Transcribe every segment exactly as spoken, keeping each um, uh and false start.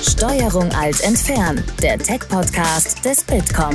Steuerung Alt entfernen, der Tech-Podcast des Bitkom.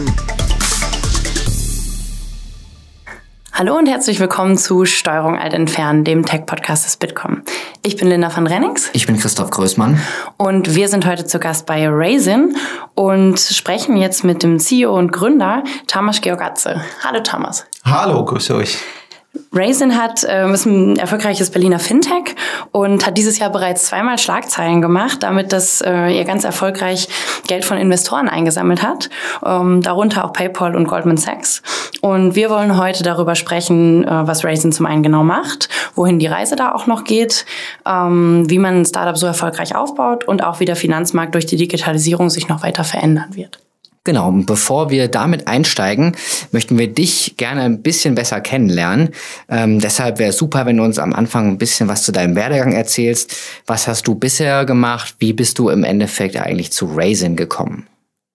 Hallo und herzlich willkommen zu Steuerung Alt entfernen, dem Tech-Podcast des Bitkom. Ich bin Linda van Rennings. Ich bin Christoph Größmann. Und wir sind heute zu Gast bei Raisin und sprechen jetzt mit dem C E O und Gründer Tamas Georgatze. Hallo Tamas. Hallo, grüße euch. Raisin hat, äh, ist ein erfolgreiches Berliner Fintech und hat dieses Jahr bereits zweimal Schlagzeilen gemacht, damit dass äh, ihr ganz erfolgreich Geld von Investoren eingesammelt hat, ähm, darunter auch PayPal und Goldman Sachs. Und wir wollen heute darüber sprechen, äh, was Raisin zum einen genau macht, wohin die Reise da auch noch geht, ähm, wie man ein Startup so erfolgreich aufbaut und auch wie der Finanzmarkt durch die Digitalisierung sich noch weiter verändern wird. Genau, und bevor wir damit einsteigen, möchten wir dich gerne ein bisschen besser kennenlernen. Ähm, deshalb wäre es super, wenn du uns am Anfang ein bisschen was zu deinem Werdegang erzählst. Was hast du bisher gemacht? Wie bist du im Endeffekt eigentlich zu Raisin gekommen?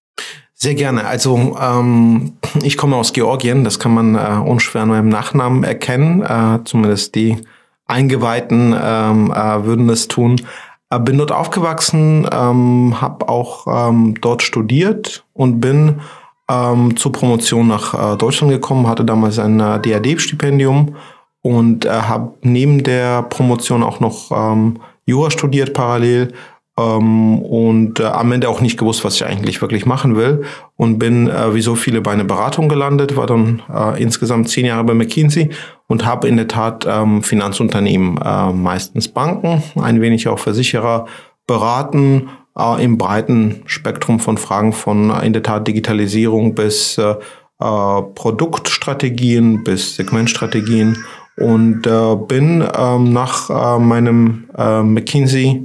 Sehr gerne. Also ähm, ich komme aus Georgien, das kann man äh, unschwer an meinem Nachnamen erkennen. Äh, zumindest die Eingeweihten ähm, äh, würden es tun. Bin dort aufgewachsen, ähm, habe auch ähm, dort studiert und bin ähm, zur Promotion nach äh, Deutschland gekommen, hatte damals ein äh, D A D-Stipendium und äh, habe neben der Promotion auch noch ähm, Jura studiert parallel ähm, und äh, am Ende auch nicht gewusst, was ich eigentlich wirklich machen will und bin äh, wie so viele bei einer Beratung gelandet, war dann äh, insgesamt zehn Jahre bei McKinsey und habe in der Tat ähm, Finanzunternehmen, äh, meistens Banken, ein wenig auch Versicherer beraten, äh, im breiten Spektrum von Fragen von äh, in der Tat Digitalisierung bis äh, äh, Produktstrategien, bis Segmentstrategien und äh, bin ähm, nach äh, meinem äh, McKinsey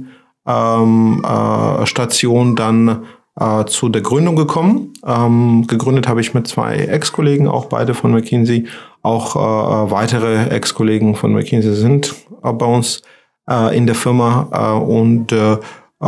ähm, äh, Station dann äh, zu der Gründung gekommen. Ähm, gegründet habe ich mit zwei Ex-Kollegen, auch beide von McKinsey. Auch äh, weitere Ex-Kollegen von McKinsey sind äh, bei uns äh, in der Firma. Äh, und äh,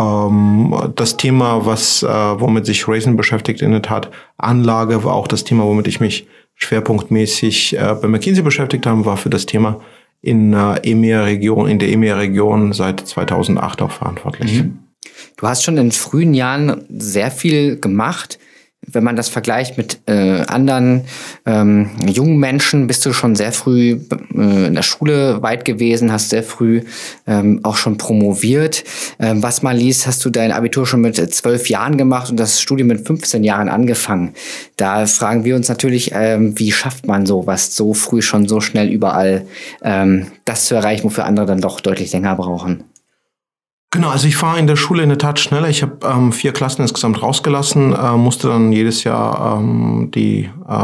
ähm, das Thema, was äh, womit sich Raisin beschäftigt, in der Tat Anlage, war auch das Thema, womit ich mich schwerpunktmäßig äh, bei McKinsey beschäftigt habe, war für das Thema in äh, E M E A-Region, in der E M E A-Region seit zweitausendacht auch verantwortlich. Mhm. Du hast schon in frühen Jahren sehr viel gemacht. Wenn man das vergleicht mit äh, anderen ähm, jungen Menschen, bist du schon sehr früh äh, in der Schule weit gewesen, hast sehr früh ähm, auch schon promoviert. Ähm, was man liest, hast du dein Abitur schon mit zwölf Jahren gemacht und das Studium mit fünfzehn Jahren angefangen. Da fragen wir uns natürlich, ähm, wie schafft man sowas so früh schon so schnell überall ähm, das zu erreichen, wofür andere dann doch deutlich länger brauchen? Genau, also ich war in der Schule in der Tat schneller. Ich habe ähm, vier Klassen insgesamt rausgelassen, äh, musste dann jedes Jahr ähm, die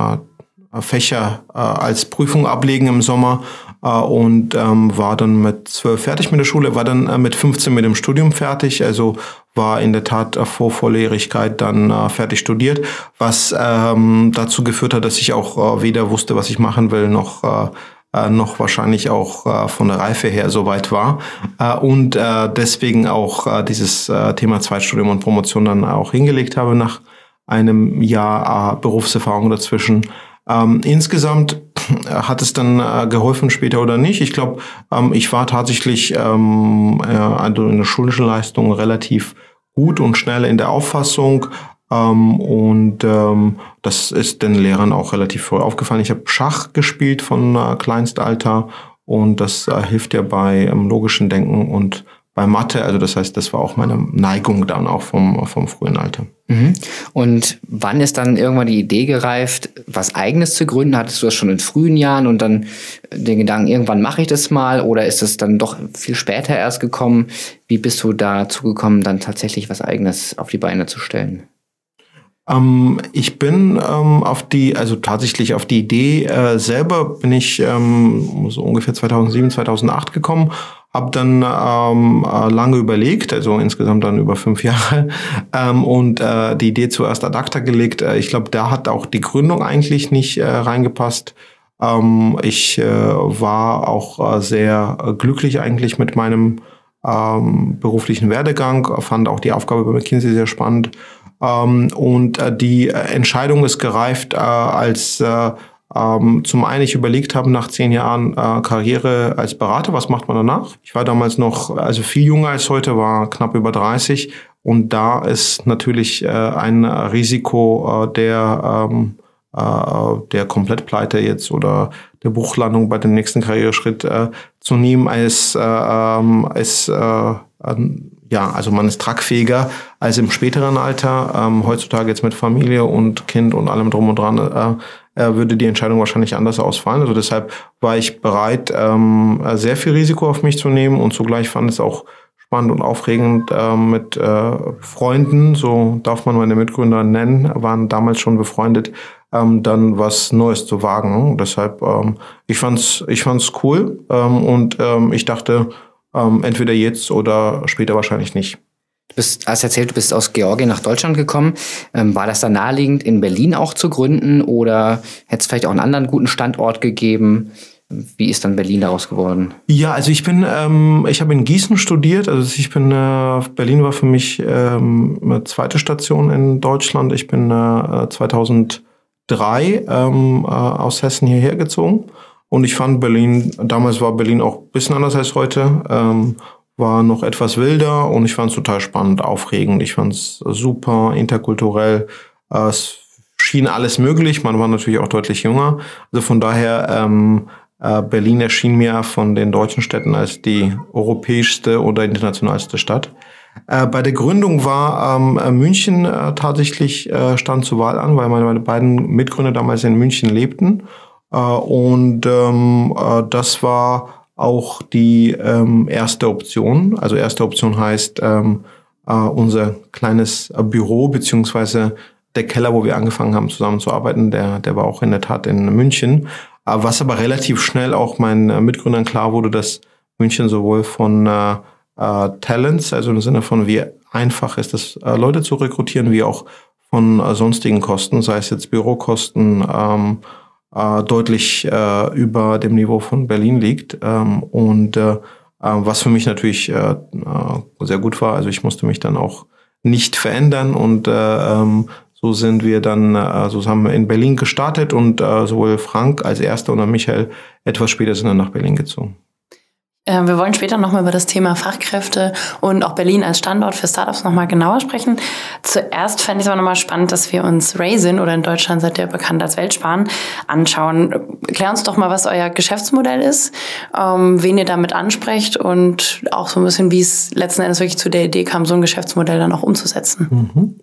äh, Fächer äh, als Prüfung ablegen im Sommer äh, und ähm, war dann mit zwölf fertig mit der Schule, war dann äh, mit fünfzehn mit dem Studium fertig, also war in der Tat äh, vor Volljährigkeit dann äh, fertig studiert, was ähm, dazu geführt hat, dass ich auch äh, weder wusste, was ich machen will, noch äh, noch wahrscheinlich auch äh, von der Reife her soweit war äh, und äh, deswegen auch äh, dieses äh, Thema Zweitstudium und Promotion dann auch hingelegt habe nach einem Jahr äh, Berufserfahrung dazwischen. Ähm, insgesamt hat es dann äh, geholfen später oder nicht. Ich glaube, ähm, ich war tatsächlich ähm, äh, also in der schulischen Leistung relativ gut und schnell in der Auffassung. Um, und ähm, das ist den Lehrern auch relativ früh aufgefallen. Ich habe Schach gespielt von äh, Kleinstalter und das äh, hilft ja bei ähm, logischen Denken und bei Mathe. Also das heißt, das war auch meine Neigung dann auch vom, vom frühen Alter. Mhm. Und wann ist dann irgendwann die Idee gereift, was Eigenes zu gründen? Hattest du das schon in frühen Jahren und dann den Gedanken, irgendwann mache ich das mal? Oder ist es dann doch viel später erst gekommen? Wie bist du dazu gekommen, dann tatsächlich was Eigenes auf die Beine zu stellen? Ähm, ich bin ähm, auf die, also tatsächlich auf die Idee äh, selber bin ich ähm, so ungefähr zweitausendsieben, zweitausendacht gekommen, habe dann ähm, äh, lange überlegt, also insgesamt dann über fünf Jahre ähm, und äh, die Idee zuerst ad acta gelegt. Äh, ich glaube, da hat auch die Gründung eigentlich nicht äh, reingepasst. Ähm, ich äh, war auch äh, sehr äh, glücklich eigentlich mit meinem ähm, beruflichen Werdegang, fand auch die Aufgabe bei McKinsey sehr spannend. Ähm, und äh, die Entscheidung ist gereift, äh, als äh, ähm, zum einen ich überlegt habe, nach zehn Jahren äh, Karriere als Berater, was macht man danach? Ich war damals noch, also viel jünger als heute, war knapp über dreißig Und da ist natürlich äh, ein Risiko äh, der, ähm, äh, der Komplettpleite jetzt oder der Bruchlandung bei dem nächsten Karriereschritt äh, zu nehmen, als, äh, als äh, ähm, ja, also man ist tragfähiger als im späteren Alter. Ähm, heutzutage jetzt mit Familie und Kind und allem drum und dran äh, würde die Entscheidung wahrscheinlich anders ausfallen. Also deshalb war ich bereit, ähm, sehr viel Risiko auf mich zu nehmen und zugleich fand es auch spannend und aufregend äh, mit äh, Freunden, so darf man meine Mitgründer nennen, waren damals schon befreundet, ähm, dann was Neues zu wagen. Deshalb, ähm, ich fand's, ich fand's cool ähm, und ähm, ich dachte, ähm, entweder jetzt oder später wahrscheinlich nicht. Du bist, hast erzählt, du bist aus Georgien nach Deutschland gekommen. Ähm, war das dann naheliegend, in Berlin auch zu gründen oder hätte es vielleicht auch einen anderen guten Standort gegeben? Wie ist dann Berlin daraus geworden? Ja, also ich bin, ähm, ich habe in Gießen studiert. Also ich bin, äh, Berlin war für mich ähm, eine zweite Station in Deutschland. Ich bin äh, zweitausenddrei ähm, äh, aus Hessen hierher gezogen. Und ich fand Berlin, damals war Berlin auch ein bisschen anders als heute, ähm, war noch etwas wilder und ich fand es total spannend, aufregend. Ich fand es super, interkulturell. Äh, es schien alles möglich. Man war natürlich auch deutlich jünger. Also von daher, ähm, äh, Berlin erschien mir von den deutschen Städten als die europäischste oder internationalste Stadt. Äh, bei der Gründung war ähm, München äh, tatsächlich äh, stand zur Wahl an, weil meine, meine beiden Mitgründer damals in München lebten. Äh, und ähm, äh, das war auch die ähm, erste Option. Also erste Option heißt ähm, äh, unser kleines äh, Büro beziehungsweise der Keller, wo wir angefangen haben zusammenzuarbeiten, der, der war auch in der Tat in München. Äh, was aber relativ schnell auch meinen äh, Mitgründern klar wurde, dass München sowohl von äh, äh, Talents, also im Sinne von wie einfach ist es, äh, Leute zu rekrutieren, wie auch von äh, sonstigen Kosten, sei es jetzt Bürokosten, ähm, äh, deutlich äh, über dem Niveau von Berlin liegt. Ähm, und äh, was für mich natürlich äh, äh, sehr gut war, also ich musste mich dann auch nicht verändern und äh, ähm, so sind wir dann, äh, so haben wir in Berlin gestartet und äh, sowohl Frank als Erster und Michael etwas später sind dann nach Berlin gezogen. Wir wollen später nochmal über das Thema Fachkräfte und auch Berlin als Standort für Startups nochmal genauer sprechen. Zuerst fände ich es aber nochmal spannend, dass wir uns Raisin, oder in Deutschland seid ihr bekannt als Weltsparen, anschauen. Klär uns doch mal, was euer Geschäftsmodell ist, ähm, wen ihr damit ansprecht und auch so ein bisschen, wie es letzten Endes wirklich zu der Idee kam, so ein Geschäftsmodell dann auch umzusetzen. Mhm.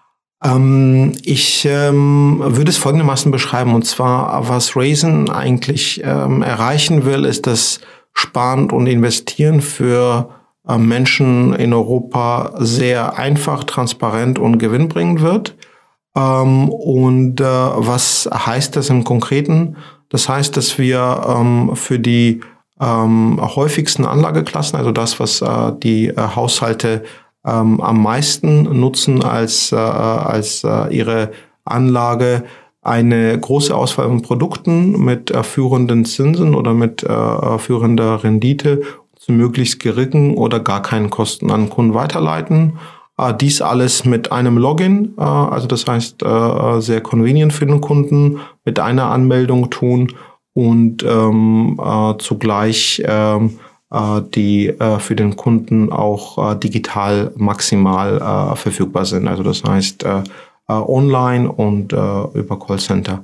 Ähm, ich ähm, würde es folgendermaßen beschreiben, und zwar, was Raisin eigentlich ähm, erreichen will, ist, dass Sparen und Investieren für äh, Menschen in Europa sehr einfach, transparent und gewinnbringend wird. Ähm, und äh, was heißt das im Konkreten? Das heißt, dass wir ähm, für die ähm, häufigsten Anlageklassen, also das, was äh, die äh, Haushalte ähm, am meisten nutzen als, äh, als äh, ihre Anlage, eine große Auswahl von Produkten mit äh, führenden Zinsen oder mit äh, führender Rendite zu möglichst geringen oder gar keinen Kosten an Kunden weiterleiten. Äh, dies alles mit einem Login, äh, also das heißt äh, sehr convenient für den Kunden, mit einer Anmeldung tun und ähm, äh, zugleich ähm, äh, die äh, für den Kunden auch äh, digital maximal äh, verfügbar sind. Also das heißt äh, online und äh, über Callcenter.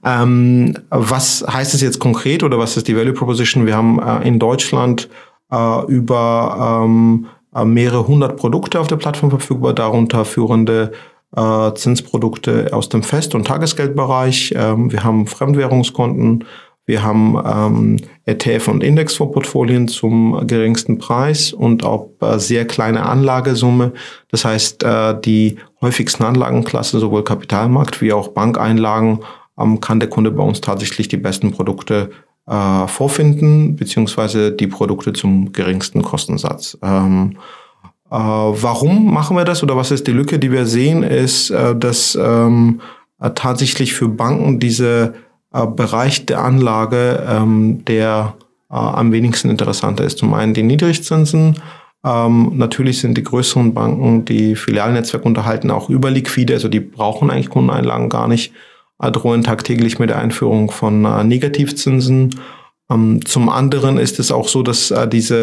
Ähm, was heißt es jetzt konkret oder was ist die Value Proposition? Wir haben äh, in Deutschland äh, über ähm, mehrere hundert Produkte auf der Plattform verfügbar, darunter führende äh, Zinsprodukte aus dem Fest- und Tagesgeldbereich. Ähm, wir haben Fremdwährungskonten, wir haben ähm, E T F- und Indexfondsportfolien zum geringsten Preis und auch äh, sehr kleine Anlagesumme. Das heißt, äh, die häufigsten Anlagenklassen, sowohl Kapitalmarkt wie auch Bankeinlagen, ähm, kann der Kunde bei uns tatsächlich die besten Produkte äh, vorfinden, beziehungsweise die Produkte zum geringsten Kostensatz. Ähm, äh, warum machen wir das oder was ist die Lücke, die wir sehen, ist, äh, dass ähm, äh, tatsächlich für Banken diese Bereich der Anlage, ähm, der äh, am wenigsten interessanter ist. Zum einen die Niedrigzinsen. Ähm, natürlich sind die größeren Banken, die Filialnetzwerk unterhalten, auch überliquide, also die brauchen eigentlich Kundeneinlagen gar nicht, äh, drohen tagtäglich mit der Einführung von äh, Negativzinsen. Ähm, zum anderen ist es auch so, dass äh, diese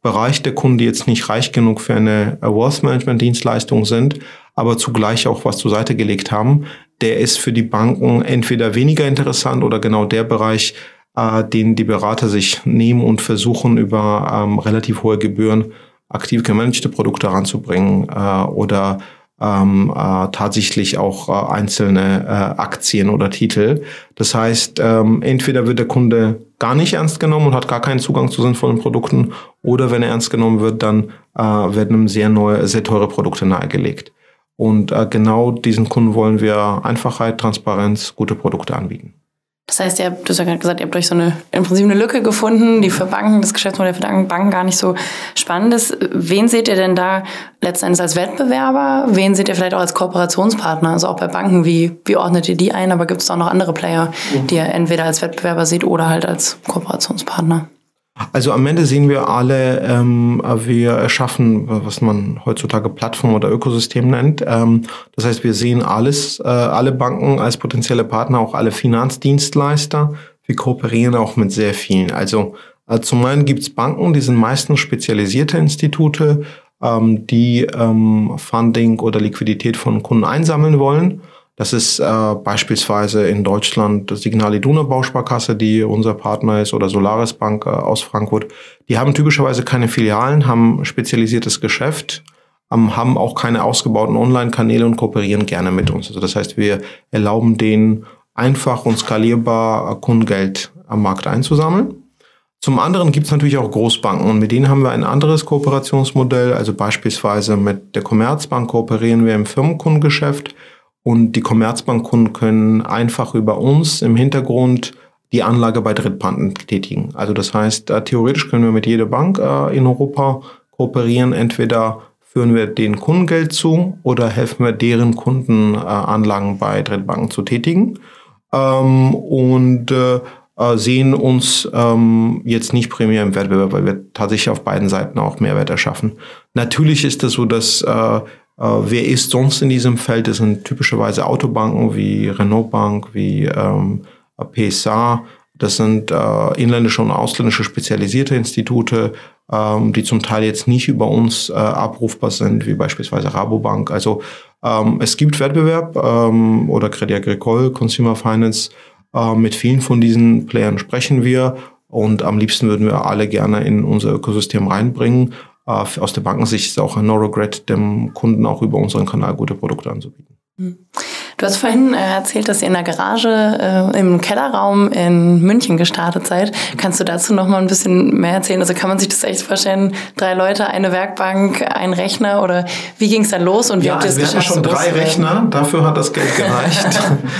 Bereich der Kunden, die jetzt nicht reich genug für eine Wealth Management Dienstleistung sind, aber zugleich auch was zur Seite gelegt haben, der ist für die Banken entweder weniger interessant oder genau der Bereich, äh, den die Berater sich nehmen und versuchen, über ähm, relativ hohe Gebühren aktiv gemanagte Produkte ranzubringen äh, oder ähm, äh, tatsächlich auch äh, einzelne äh, Aktien oder Titel. Das heißt, ähm, entweder wird der Kunde gar nicht ernst genommen und hat gar keinen Zugang zu sinnvollen Produkten, oder wenn er ernst genommen wird, dann äh, werden ihm sehr neue, sehr teure Produkte nahegelegt. Und äh, genau diesen Kunden wollen wir Einfachheit, Transparenz, gute Produkte anbieten. Das heißt, ihr habt, du hast ja gerade gesagt, ihr habt euch so eine, im Prinzip eine Lücke gefunden, die für Banken, das Geschäftsmodell für Banken gar nicht so spannend ist. Wen seht ihr denn da letztendlich als Wettbewerber? Wen seht ihr vielleicht auch als Kooperationspartner? Also auch bei Banken, wie, wie ordnet ihr die ein? Aber gibt es da auch noch andere Player, die ihr entweder als Wettbewerber seht oder halt als Kooperationspartner? Also am Ende sehen wir alle, ähm, wir erschaffen, was man heutzutage Plattform oder Ökosystem nennt. Ähm, das heißt, wir sehen alles, äh, alle Banken als potenzielle Partner, auch alle Finanzdienstleister. Wir kooperieren auch mit sehr vielen. Also äh, zum einen gibt es Banken, die sind meistens spezialisierte Institute, ähm, die ähm, Funding oder Liquidität von Kunden einsammeln wollen. Das ist äh, beispielsweise in Deutschland das Signal Iduna Bausparkasse, die unser Partner ist, oder Solaris Bank äh, aus Frankfurt. Die haben typischerweise keine Filialen, haben spezialisiertes Geschäft, ähm, haben auch keine ausgebauten Online-Kanäle und kooperieren gerne mit uns. Also das heißt, wir erlauben denen einfach und skalierbar Kundengeld am Markt einzusammeln. Zum anderen gibt es natürlich auch Großbanken, und mit denen haben wir ein anderes Kooperationsmodell. Also beispielsweise mit der Commerzbank kooperieren wir im Firmenkundengeschäft. Und die Commerzbankkunden können einfach über uns im Hintergrund die Anlage bei Drittbanken tätigen. Also das heißt, äh, theoretisch können wir mit jeder Bank äh, in Europa kooperieren. Entweder führen wir den Kundengeld zu oder helfen wir deren Kunden, äh, Anlagen bei Drittbanken zu tätigen. Ähm, und äh, sehen uns ähm, jetzt nicht primär im Wettbewerb, weil wir tatsächlich auf beiden Seiten auch Mehrwert erschaffen. Natürlich ist es so, dass äh, Uh, wer ist sonst in diesem Feld? Das sind typischerweise Autobanken wie Renault Bank, wie ähm, P S A. Das sind äh, inländische und ausländische spezialisierte Institute, ähm, die zum Teil jetzt nicht über uns äh, abrufbar sind, wie beispielsweise Rabobank. Also ähm, es gibt Wettbewerb ähm, oder Crédit Agricole, Consumer Finance. Äh, mit vielen von diesen Playern sprechen wir, und am liebsten würden wir alle gerne in unser Ökosystem reinbringen. Aus der Bankensicht ist auch ein No Regret, dem Kunden auch über unseren Kanal gute Produkte anzubieten. Du hast vorhin erzählt, dass ihr in der Garage äh, im Kellerraum in München gestartet seid. Kannst du dazu noch mal ein bisschen mehr erzählen? Also kann man sich das echt vorstellen? Drei Leute, eine Werkbank, ein Rechner, oder wie ging es dann los? Und wie ja, habt ihr es geschafft? Wir hatten schon drei Rechner, dafür hat das Geld gereicht.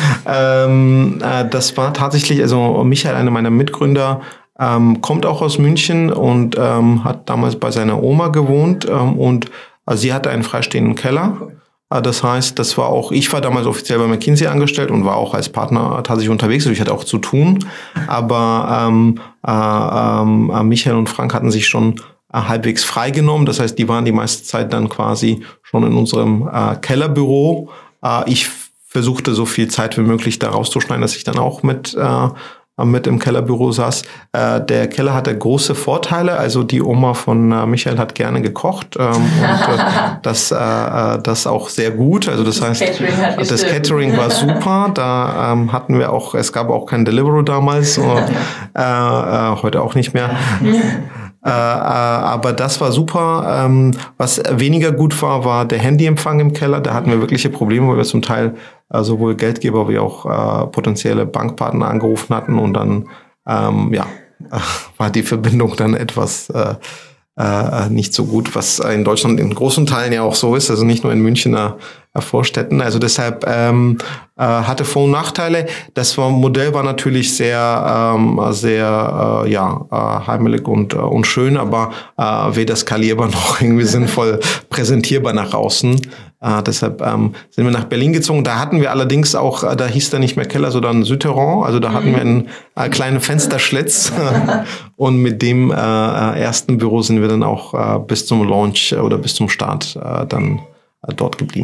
ähm, äh, das war tatsächlich, also Michael, einer meiner Mitgründer, Ähm, kommt auch aus München und ähm, hat damals bei seiner Oma gewohnt, ähm, und also sie hatte einen freistehenden Keller. Äh, das heißt, das war auch, ich war damals offiziell bei McKinsey angestellt und war auch als Partner tatsächlich unterwegs, also ich hatte auch zu tun, aber ähm, äh, äh, Michael und Frank hatten sich schon äh, halbwegs freigenommen, das heißt, die waren die meiste Zeit dann quasi schon in unserem äh, Kellerbüro. Äh, ich versuchte so viel Zeit wie möglich da rauszuschneiden, dass ich dann auch mit äh, mit im Kellerbüro saß. Äh, der Keller hatte große Vorteile. Also die Oma von äh, Michael hat gerne gekocht, ähm, und äh, das, äh, das auch sehr gut. Also das, das heißt, Catering hat das Catering war super. Da ähm, hatten wir auch, es gab auch kein Deliveroo damals, und, äh, äh, heute auch nicht mehr. Äh, äh, aber das war super. Ähm, was weniger gut war, war der Handyempfang im Keller. Da hatten wir wirkliche Probleme, weil wir zum Teil äh, sowohl Geldgeber wie auch äh, potenzielle Bankpartner angerufen hatten, und dann ähm, ja, äh, war die Verbindung dann etwas äh, äh, nicht so gut, was in Deutschland in großen Teilen ja auch so ist, also nicht nur in Münchner äh, Vorstädten. Also deshalb ähm, äh, hatte Vor- und Nachteile. Das war, Modell war natürlich sehr, ähm, sehr äh, ja, äh, heimelig und, äh, und schön, aber äh, weder skalierbar noch irgendwie sinnvoll präsentierbar nach außen. Äh, deshalb ähm, sind wir nach Berlin gezogen. Da hatten wir allerdings auch, äh, da hieß der nicht mehr Keller, sondern Souterrain. Also da hatten wir einen äh, kleinen Fensterschlitz. Und mit dem äh, ersten Büro sind wir dann auch äh, bis zum Launch oder bis zum Start äh, dann äh, dort geblieben.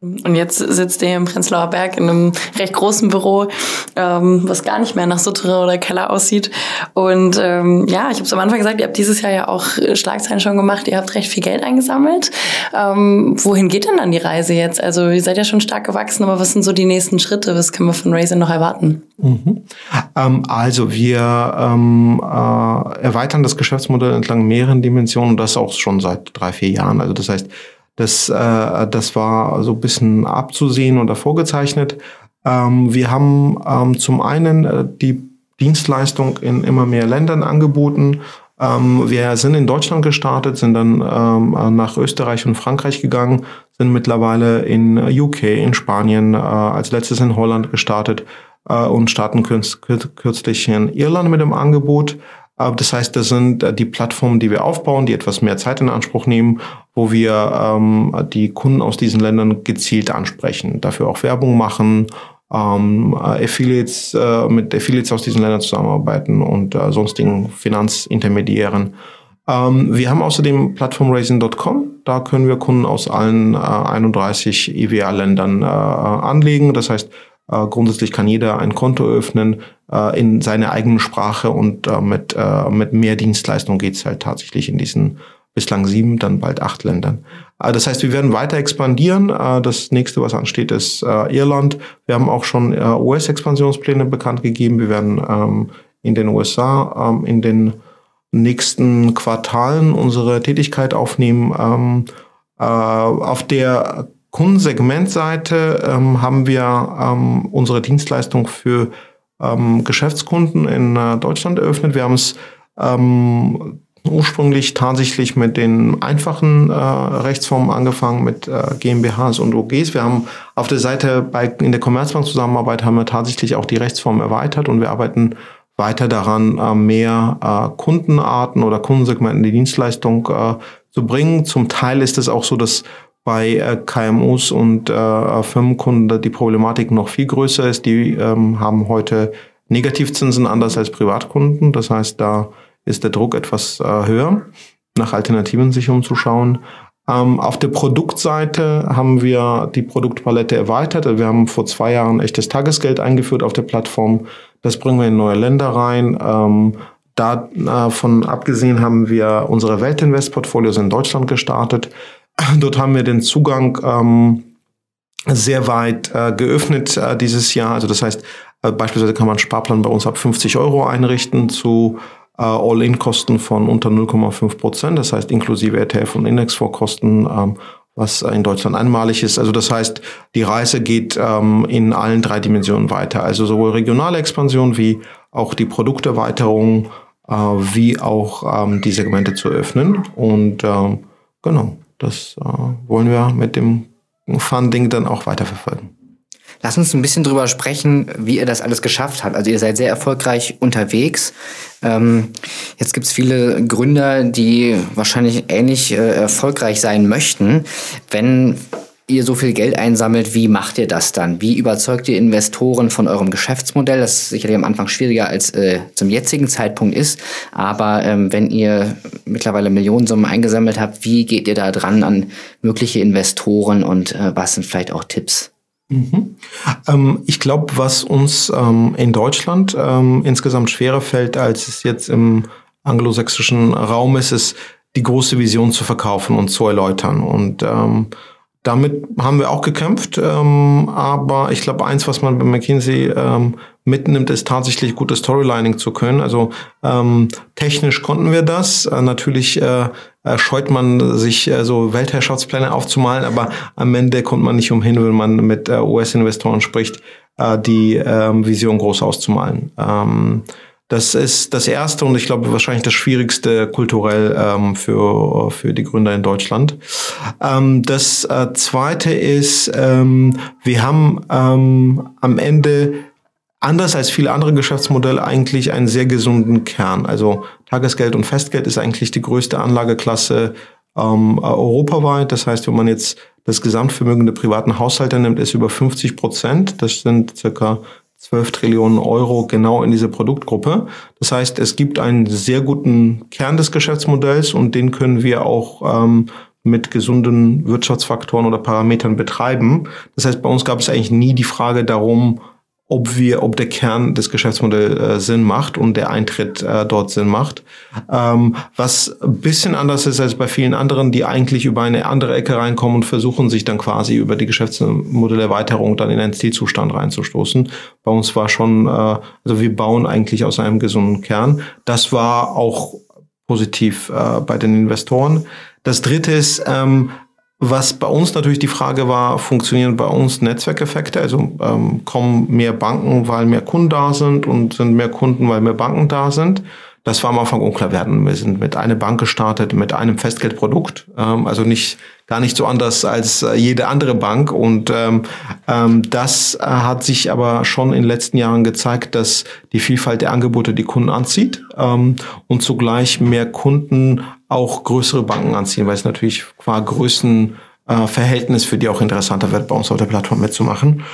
Und jetzt sitzt ihr im Prenzlauer Berg in einem recht großen Büro, ähm, was gar nicht mehr nach Suttere oder Keller aussieht. Und ähm, ja, ich habe es am Anfang gesagt, ihr habt dieses Jahr ja auch Schlagzeilen schon gemacht, ihr habt recht viel Geld eingesammelt. Ähm, wohin geht denn dann die Reise jetzt? Also ihr seid ja schon stark gewachsen, aber was sind so die nächsten Schritte? Was können wir von Raisin noch erwarten? Mhm. Ähm, also wir ähm, äh, erweitern das Geschäftsmodell entlang mehreren Dimensionen und das auch schon seit drei, vier Jahren. Also das heißt, Das, äh, das war so ein bisschen abzusehen oder vorgezeichnet. Ähm, wir haben ähm, zum einen äh, die Dienstleistung in immer mehr Ländern angeboten. Ähm, wir sind in Deutschland gestartet, sind dann ähm, nach Österreich und Frankreich gegangen, sind mittlerweile in U K, in Spanien, äh, als letztes in Holland gestartet äh, und starten kürz, kürzlich in Irland mit dem Angebot. Das heißt, das sind die Plattformen, die wir aufbauen, die etwas mehr Zeit in Anspruch nehmen, wo wir ähm, die Kunden aus diesen Ländern gezielt ansprechen, dafür auch Werbung machen, ähm, Affiliates, äh, mit Affiliates aus diesen Ländern zusammenarbeiten und äh, sonstigen Finanzintermediären. Ähm, wir haben außerdem Plattform Raisin Punkt com. Da können wir Kunden aus allen äh, einunddreißig E W A-Ländern äh, anlegen. Das heißt, Uh, grundsätzlich kann jeder ein Konto öffnen uh, in seiner eigenen Sprache und uh, mit, uh, mit mehr Dienstleistung geht es halt tatsächlich in diesen bislang sieben, dann bald acht Ländern. Uh, das heißt, wir werden weiter expandieren. Uh, das nächste, was ansteht, ist uh, Irland. Wir haben auch schon uh, U S-Expansionspläne bekannt gegeben. Wir werden um, in den U S A um, in den nächsten Quartalen unsere Tätigkeit aufnehmen. Um, uh, auf der Kundensegmentseite ähm, haben wir ähm, unsere Dienstleistung für ähm, Geschäftskunden in äh, Deutschland eröffnet. Wir haben es ähm, ursprünglich tatsächlich mit den einfachen äh, Rechtsformen angefangen, mit äh, GmbHs und O Gs. Wir haben auf der Seite bei, in der Commerzbank-Zusammenarbeit haben wir tatsächlich auch die Rechtsform erweitert und wir arbeiten weiter daran, äh, mehr äh, Kundenarten oder Kundensegmenten die Dienstleistung äh, zu bringen. Zum Teil ist es auch so, dass bei äh, K M Us und äh, Firmenkunden die Problematik noch viel größer ist. Die ähm, haben heute Negativzinsen anders als Privatkunden. Das heißt, da ist der Druck etwas äh, höher, nach Alternativen sich umzuschauen. Ähm, auf der Produktseite haben wir die Produktpalette erweitert. Wir haben vor zwei Jahren echtes Tagesgeld eingeführt auf der Plattform. Das bringen wir in neue Länder rein. Ähm, davon abgesehen haben wir unsere Weltinvest-Portfolios in Deutschland gestartet. Dort haben wir den Zugang ähm, sehr weit äh, geöffnet äh, dieses Jahr. Also das heißt, äh, beispielsweise kann man einen Sparplan bei uns ab fünfzig Euro einrichten zu äh, All-In-Kosten von unter null Komma fünf Prozent. Das heißt inklusive E T F und Indexvorkosten, ähm, was in Deutschland einmalig ist. Also das heißt, die Reise geht ähm, in allen drei Dimensionen weiter. Also sowohl regionale Expansion wie auch die Produkterweiterung, äh, wie auch ähm, die Segmente zu öffnen. Und ähm, genau. Das äh, wollen wir mit dem Funding dann auch weiterverfolgen. Lass uns ein bisschen drüber sprechen, wie ihr das alles geschafft habt. Also ihr seid sehr erfolgreich unterwegs. Ähm, jetzt gibt es viele Gründer, die wahrscheinlich ähnlich äh, erfolgreich sein möchten. Wenn ihr so viel Geld einsammelt, wie macht ihr das dann? Wie überzeugt ihr Investoren von eurem Geschäftsmodell? Das ist sicherlich am Anfang schwieriger als äh, zum jetzigen Zeitpunkt ist. Aber ähm, wenn ihr mittlerweile Millionensummen eingesammelt habt, wie geht ihr da dran an mögliche Investoren und äh, was sind vielleicht auch Tipps? Mhm. Ähm, ich glaube, was uns ähm, in Deutschland ähm, insgesamt schwerer fällt, als es jetzt im anglosächsischen Raum ist, ist die große Vision zu verkaufen und zu erläutern. Und ähm, damit haben wir auch gekämpft, ähm, aber ich glaube, eins, was man bei McKinsey ähm, mitnimmt, ist tatsächlich gutes Storylining zu können. Also ähm, technisch konnten wir das. Äh, natürlich äh, scheut man sich, äh, so Weltherrschaftspläne aufzumalen, aber am Ende kommt man nicht umhin, wenn man mit äh, U S-Investoren spricht, äh, die äh, Vision groß auszumalen. Ähm, Das ist das Erste und ich glaube wahrscheinlich das Schwierigste kulturell ähm, für für die Gründer in Deutschland. Ähm, das äh, Zweite ist, ähm, wir haben ähm, am Ende, anders als viele andere Geschäftsmodelle, eigentlich einen sehr gesunden Kern. Also Tagesgeld und Festgeld ist eigentlich die größte Anlageklasse ähm, europaweit. Das heißt, wenn man jetzt das Gesamtvermögen der privaten Haushalte nimmt, ist über fünfzig Prozent. Das sind circa zwölf Trillionen Euro genau in diese Produktgruppe. Das heißt, es gibt einen sehr guten Kern des Geschäftsmodells und den können wir auch ähm, mit gesunden Wirtschaftsfaktoren oder Parametern betreiben. Das heißt, bei uns gab es eigentlich nie die Frage darum, ob wir, ob der Kern des Geschäftsmodells äh, Sinn macht und der Eintritt äh, dort Sinn macht. Ähm, was ein bisschen anders ist als bei vielen anderen, die eigentlich über eine andere Ecke reinkommen und versuchen, sich dann quasi über die Geschäftsmodellerweiterung dann in einen Zielzustand reinzustoßen. Bei uns war schon, äh, also wir bauen eigentlich aus einem gesunden Kern. Das war auch positiv äh, bei den Investoren. Das Dritte ist, ähm, was bei uns natürlich die Frage war, funktionieren bei uns Netzwerkeffekte? Also ähm, kommen mehr Banken, weil mehr Kunden da sind und sind mehr Kunden, weil mehr Banken da sind? Das war am Anfang unklar werden. Wir sind mit einer Bank gestartet, mit einem Festgeldprodukt, ähm, also nicht gar nicht so anders als äh, jede andere Bank. Und ähm, ähm, das äh, hat sich aber schon in den letzten Jahren gezeigt, dass die Vielfalt der Angebote die Kunden anzieht ähm, und zugleich mehr Kunden auch größere Banken anziehen, weil es natürlich qua Größenverhältnis äh, für die auch interessanter wird, bei uns auf der Plattform mitzumachen.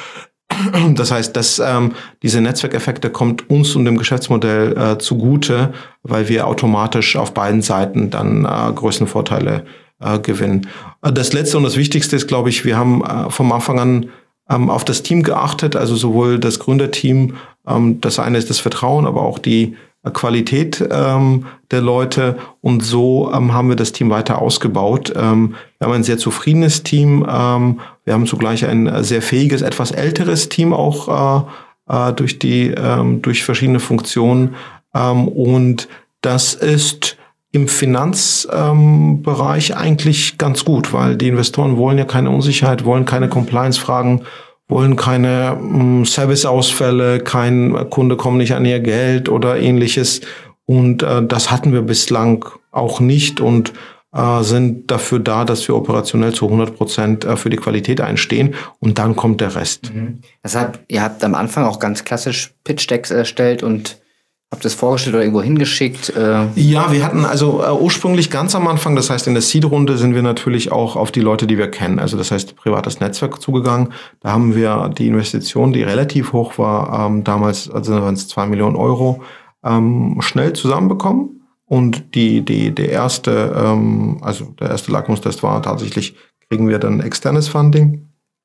Das heißt, dass ähm, diese Netzwerkeffekte kommt uns und dem Geschäftsmodell äh, zugute, weil wir automatisch auf beiden Seiten dann äh, Größenvorteile äh, gewinnen. Das Letzte und das Wichtigste ist, glaube ich, wir haben äh, vom Anfang an ähm, auf das Team geachtet, also sowohl das Gründerteam, ähm, das eine ist das Vertrauen, aber auch die Qualität ähm, der Leute, und so ähm, haben wir das Team weiter ausgebaut. Ähm, wir haben ein sehr zufriedenes Team, ähm, wir haben zugleich ein sehr fähiges, etwas älteres Team auch äh, äh, durch die ähm, durch verschiedene Funktionen, ähm, und das ist im Finanzbereich ähm, eigentlich ganz gut, weil die Investoren wollen ja keine Unsicherheit, wollen keine Compliance-Fragen, wollen keine mh, Serviceausfälle, kein Kunde kommt nicht an ihr Geld oder ähnliches. Und äh, das hatten wir bislang auch nicht und äh, sind dafür da, dass wir operationell zu hundert Prozent äh, für die Qualität einstehen, und dann kommt der Rest. Mhm. Deshalb, ihr habt am Anfang auch ganz klassisch Pitch-Decks erstellt und habt das vorgestellt oder irgendwo hingeschickt? Äh Ja, wir hatten also äh, ursprünglich ganz am Anfang, das heißt in der Seed-Runde sind wir natürlich auch auf die Leute, die wir kennen, also das heißt privates Netzwerk zugegangen. Da haben wir die Investition, die relativ hoch war, ähm, damals also waren es zwei Millionen Euro, ähm, schnell zusammenbekommen. Und die, die, der erste, ähm, also der erste Lackmustest war tatsächlich, kriegen wir dann externes Funding.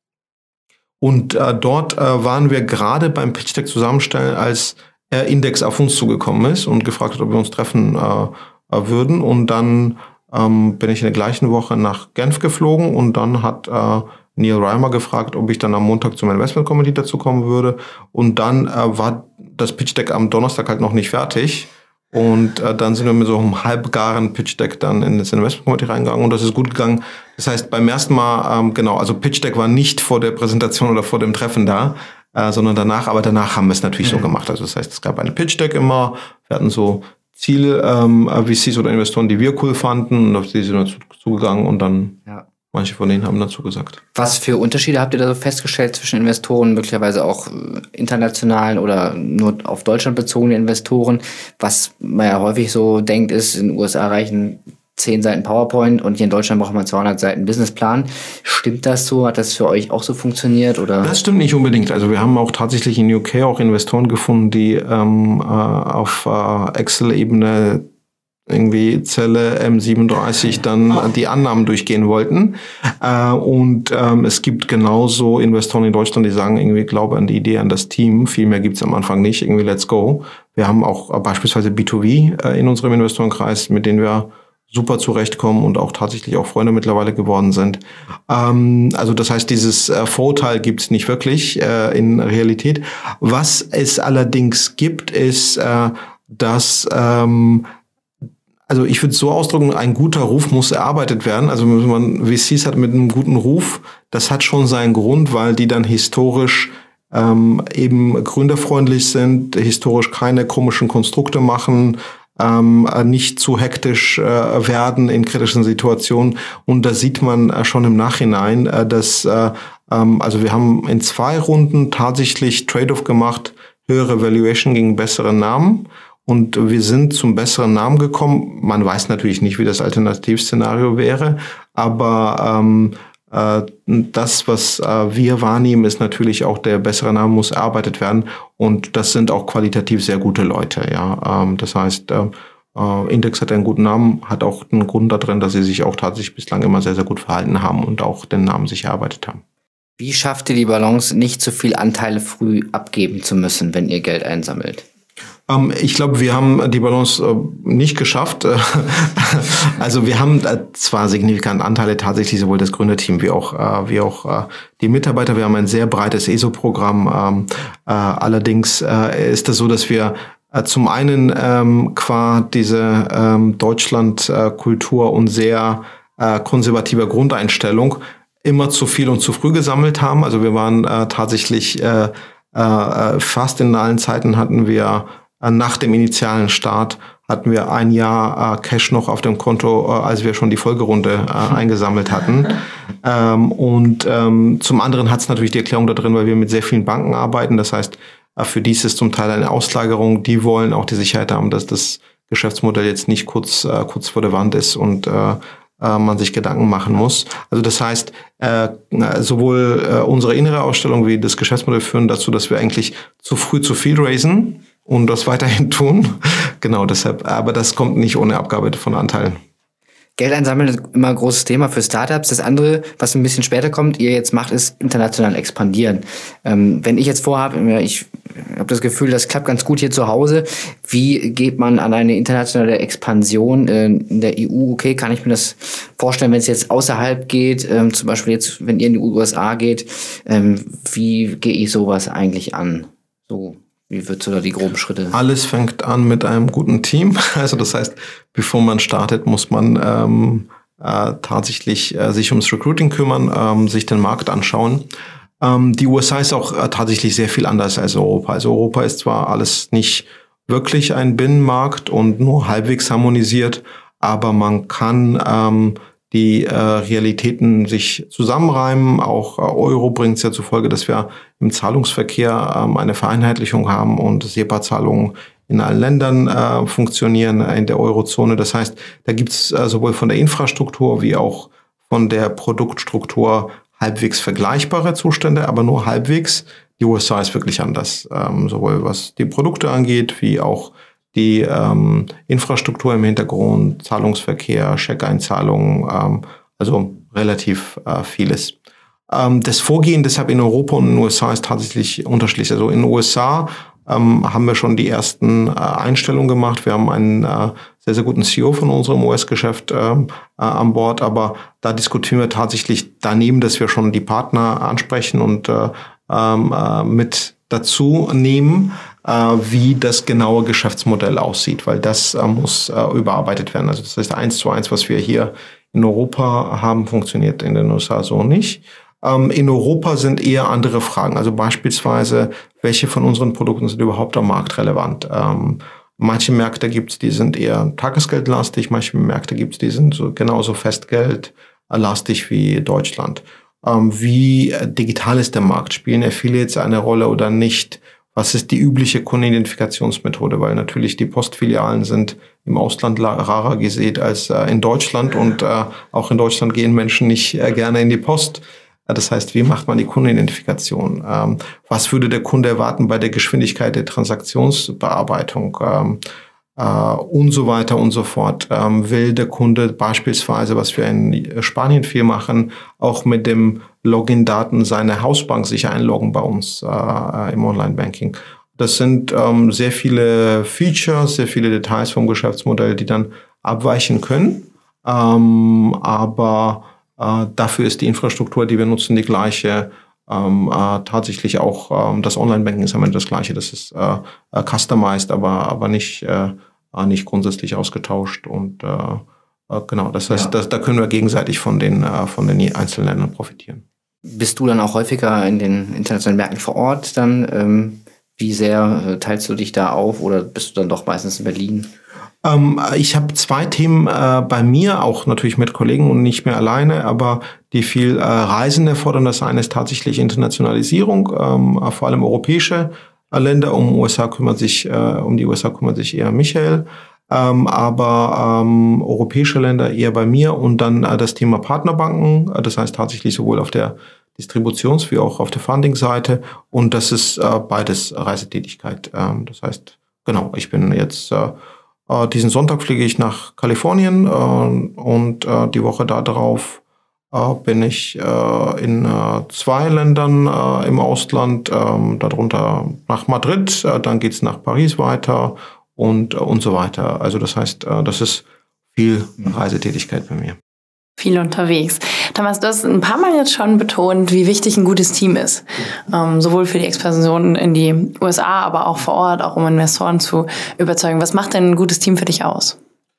Und äh, dort äh, waren wir gerade beim Pitch-Deck zusammenstellen, als Index auf uns zugekommen ist und gefragt hat, ob wir uns treffen äh, würden. Und dann ähm, bin ich in der gleichen Woche nach Genf geflogen, und dann hat äh, Neil Reimer gefragt, ob ich dann am Montag zum Investment Committee dazu kommen würde. Und dann äh, war das Pitch Deck am Donnerstag halt noch nicht fertig. Und äh, dann sind wir mit so einem halbgaren Pitch Deck dann in das Investment Committee reingegangen, und das ist gut gegangen. Das heißt, beim ersten Mal, ähm, genau, also Pitch Deck war nicht vor der Präsentation oder vor dem Treffen da, Äh, sondern danach, aber danach haben wir es natürlich mhm. so gemacht. Also das heißt, es gab eine Pitch-Deck immer, wir hatten so Ziele, ähm, V Cs oder Investoren, die wir cool fanden, und auf die sind wir zu, zugegangen, und dann ja. manche von denen haben dann zugesagt. Was für Unterschiede habt ihr da so festgestellt zwischen Investoren, möglicherweise auch internationalen oder nur auf Deutschland bezogene Investoren? Was man ja häufig so denkt, ist, in den U S A reichen zehn Seiten PowerPoint und hier in Deutschland braucht man zweihundert Seiten Businessplan. Stimmt das so? Hat das für euch auch so funktioniert? Oder? Das stimmt nicht unbedingt. Also wir haben auch tatsächlich in U K auch Investoren gefunden, die ähm, äh, auf äh, Excel-Ebene irgendwie Zelle M siebenunddreißig dann oh. die Annahmen durchgehen wollten. Äh, und ähm, es gibt genauso Investoren in Deutschland, die sagen, irgendwie glaube an die Idee, an das Team. Viel mehr gibt's am Anfang nicht. Irgendwie let's go. Wir haben auch äh, beispielsweise B zwei B äh, in unserem Investorenkreis, mit denen wir super zurechtkommen und auch tatsächlich auch Freunde mittlerweile geworden sind. Ähm, also das heißt, dieses äh, Vorurteil gibt's nicht wirklich äh, in Realität. Was es allerdings gibt, ist, äh, dass, ähm, also ich würde es so ausdrücken, ein guter Ruf muss erarbeitet werden. Also wenn man V Cs hat mit einem guten Ruf, das hat schon seinen Grund, weil die dann historisch ähm, eben gründerfreundlich sind, historisch keine komischen Konstrukte machen, Ähm, nicht zu hektisch äh, werden in kritischen Situationen. Und da sieht man äh, schon im Nachhinein, äh, dass, äh, ähm, also wir haben in zwei Runden tatsächlich Trade-off gemacht, höhere Valuation gegen besseren Namen. Und wir sind zum besseren Namen gekommen. Man weiß natürlich nicht, wie das Alternativszenario wäre, aber ähm, das, was wir wahrnehmen, ist natürlich auch, der bessere Name muss erarbeitet werden, und das sind auch qualitativ sehr gute Leute. Ja, das heißt, äh, Index hat einen guten Namen, hat auch einen Grund da drin, dass sie sich auch tatsächlich bislang immer sehr, sehr gut verhalten haben und auch den Namen sich erarbeitet haben. Wie schafft ihr die Balance, nicht zu viel Anteile früh abgeben zu müssen, wenn ihr Geld einsammelt? Ähm, ich glaube, wir haben die Balance äh, nicht geschafft. Also wir haben äh, zwar signifikant Anteile tatsächlich sowohl das Gründerteam wie auch, äh, wie auch äh, die Mitarbeiter. Wir haben ein sehr breites E S O-Programm. Ähm, äh, allerdings äh, ist es so, dass wir äh, zum einen ähm, qua diese ähm, Deutschland-Kultur und sehr äh, konservativer Grundeinstellung immer zu viel und zu früh gesammelt haben. Also wir waren äh, tatsächlich äh, äh, fast in allen Zeiten hatten wir äh, nach dem initialen Start hatten wir ein Jahr äh, Cash noch auf dem Konto, äh, als wir schon die Folgerunde äh, eingesammelt hatten. Ähm, und ähm, zum anderen hat es natürlich die Erklärung da drin, weil wir mit sehr vielen Banken arbeiten. Das heißt, äh, für die ist es zum Teil eine Auslagerung. Die wollen auch die Sicherheit haben, dass das Geschäftsmodell jetzt nicht kurz äh, kurz vor der Wand ist und äh, man sich Gedanken machen muss. Also das heißt, äh, sowohl äh, unsere innere Ausstellung wie das Geschäftsmodell führen dazu, dass wir eigentlich zu früh zu viel raisen und das weiterhin tun. Genau deshalb, aber das kommt nicht ohne Abgabe von Anteilen. Geld einsammeln ist immer ein großes Thema für Startups. Das andere, was ein bisschen später kommt, ihr jetzt macht, ist international expandieren. Ähm, wenn ich jetzt vorhabe, ich habe das Gefühl, das klappt ganz gut hier zu Hause. Wie geht man an eine internationale Expansion äh, in der E U? Okay, kann ich mir das vorstellen, wenn es jetzt außerhalb geht, ähm, zum Beispiel jetzt, wenn ihr in die U S A geht, ähm, wie gehe ich sowas eigentlich an? So. Wie würdest du da die groben Schritte? Alles fängt an mit einem guten Team. Also das heißt, bevor man startet, muss man ähm, äh, tatsächlich äh, sich ums Recruiting kümmern, ähm, sich den Markt anschauen. Ähm, die U S A ist auch äh, tatsächlich sehr viel anders als Europa. Also Europa ist zwar alles nicht wirklich ein Binnenmarkt und nur halbwegs harmonisiert, aber man kann ähm, die äh, Realitäten sich zusammenreimen. Auch äh, Euro bringt es ja zur Folge, dass wir im Zahlungsverkehr ähm, eine Vereinheitlichung haben und SEPA-Zahlungen in allen Ländern äh, funktionieren in der Eurozone. Das heißt, da gibt es äh, sowohl von der Infrastruktur wie auch von der Produktstruktur halbwegs vergleichbare Zustände, aber nur halbwegs. Die U S A ist wirklich anders, ähm, sowohl was die Produkte angeht, wie auch die ähm, Infrastruktur im Hintergrund, Zahlungsverkehr, Scheckeinzahlungen, ähm, also relativ äh, vieles. Ähm, das Vorgehen deshalb in Europa und in den U S A ist tatsächlich unterschiedlich. Also in den U S A ähm, haben wir schon die ersten äh, Einstellungen gemacht. Wir haben einen äh, sehr, sehr guten C E O von unserem U S-Geschäft ähm, äh, an Bord, aber da diskutieren wir tatsächlich daneben, dass wir schon die Partner ansprechen und äh, äh, mit dazu nehmen, wie das genaue Geschäftsmodell aussieht, weil das äh, muss äh, überarbeitet werden. Also das heißt, eins zu eins, was wir hier in Europa haben, funktioniert in den U S A so nicht. Ähm, in Europa sind eher andere Fragen. Also beispielsweise, welche von unseren Produkten sind überhaupt am Markt relevant? Ähm, manche Märkte gibt's, die sind eher tagesgeldlastig, manche Märkte gibt's, die sind so genauso festgeldlastig wie Deutschland. Ähm, wie digital ist der Markt? Spielen Affiliates eine Rolle oder nicht? Was ist die übliche Kundenidentifikationsmethode? Weil natürlich die Postfilialen sind im Ausland rarer gesät als äh, in Deutschland und äh, auch in Deutschland gehen Menschen nicht äh, gerne in die Post. Äh, das heißt, wie macht man die Kundenidentifikation? Ähm, was würde der Kunde erwarten bei der Geschwindigkeit der Transaktionsbearbeitung? Ähm, äh, und so weiter und so fort. Ähm, will der Kunde beispielsweise, was wir in Spanien viel machen, auch mit dem Login-Daten seine Hausbank sich einloggen bei uns äh, im Online-Banking. Das sind ähm, sehr viele Features, sehr viele Details vom Geschäftsmodell, die dann abweichen können. Ähm, aber äh, dafür ist die Infrastruktur, die wir nutzen, die gleiche. Ähm, äh, tatsächlich auch ähm, das Online-Banking ist am Ende das gleiche. Das ist äh, äh, customized, aber aber nicht äh, nicht grundsätzlich ausgetauscht. Und äh, äh, genau, das heißt, ja. das, da können wir gegenseitig von den äh, von den einzelnen Ländern profitieren. Bist du dann auch häufiger in den internationalen Märkten vor Ort dann? Ähm, wie sehr äh, teilst du dich da auf oder bist du dann doch meistens in Berlin? Ähm, ich habe zwei Themen äh, bei mir, auch natürlich mit Kollegen und nicht mehr alleine, aber die viel äh, Reisen erfordern. Das eine ist tatsächlich Internationalisierung, ähm, vor allem europäische äh, Länder. Um U S A kümmert sich, äh, um die U S A kümmert sich eher Michael. Ähm, aber ähm, europäische Länder eher bei mir und dann äh, das Thema Partnerbanken, äh, das heißt tatsächlich sowohl auf der Distributions- wie auch auf der Funding-Seite und das ist äh, beides Reisetätigkeit. Ähm, das heißt, genau, ich bin jetzt äh, Äh, diesen Sonntag fliege ich nach Kalifornien äh, und äh, die Woche darauf äh, bin ich äh, in äh, zwei Ländern äh, im Ausland, äh, darunter nach Madrid, äh, dann geht's nach Paris weiter und, äh, und so weiter. Also das heißt, äh, das ist viel Reisetätigkeit bei mir. Viel unterwegs. Thomas, du hast ein paar Mal jetzt schon betont, wie wichtig ein gutes Team ist. Ähm, sowohl für die Expansion in die U S A, aber auch vor Ort, auch um Investoren zu überzeugen. Was macht denn ein gutes Team für dich aus?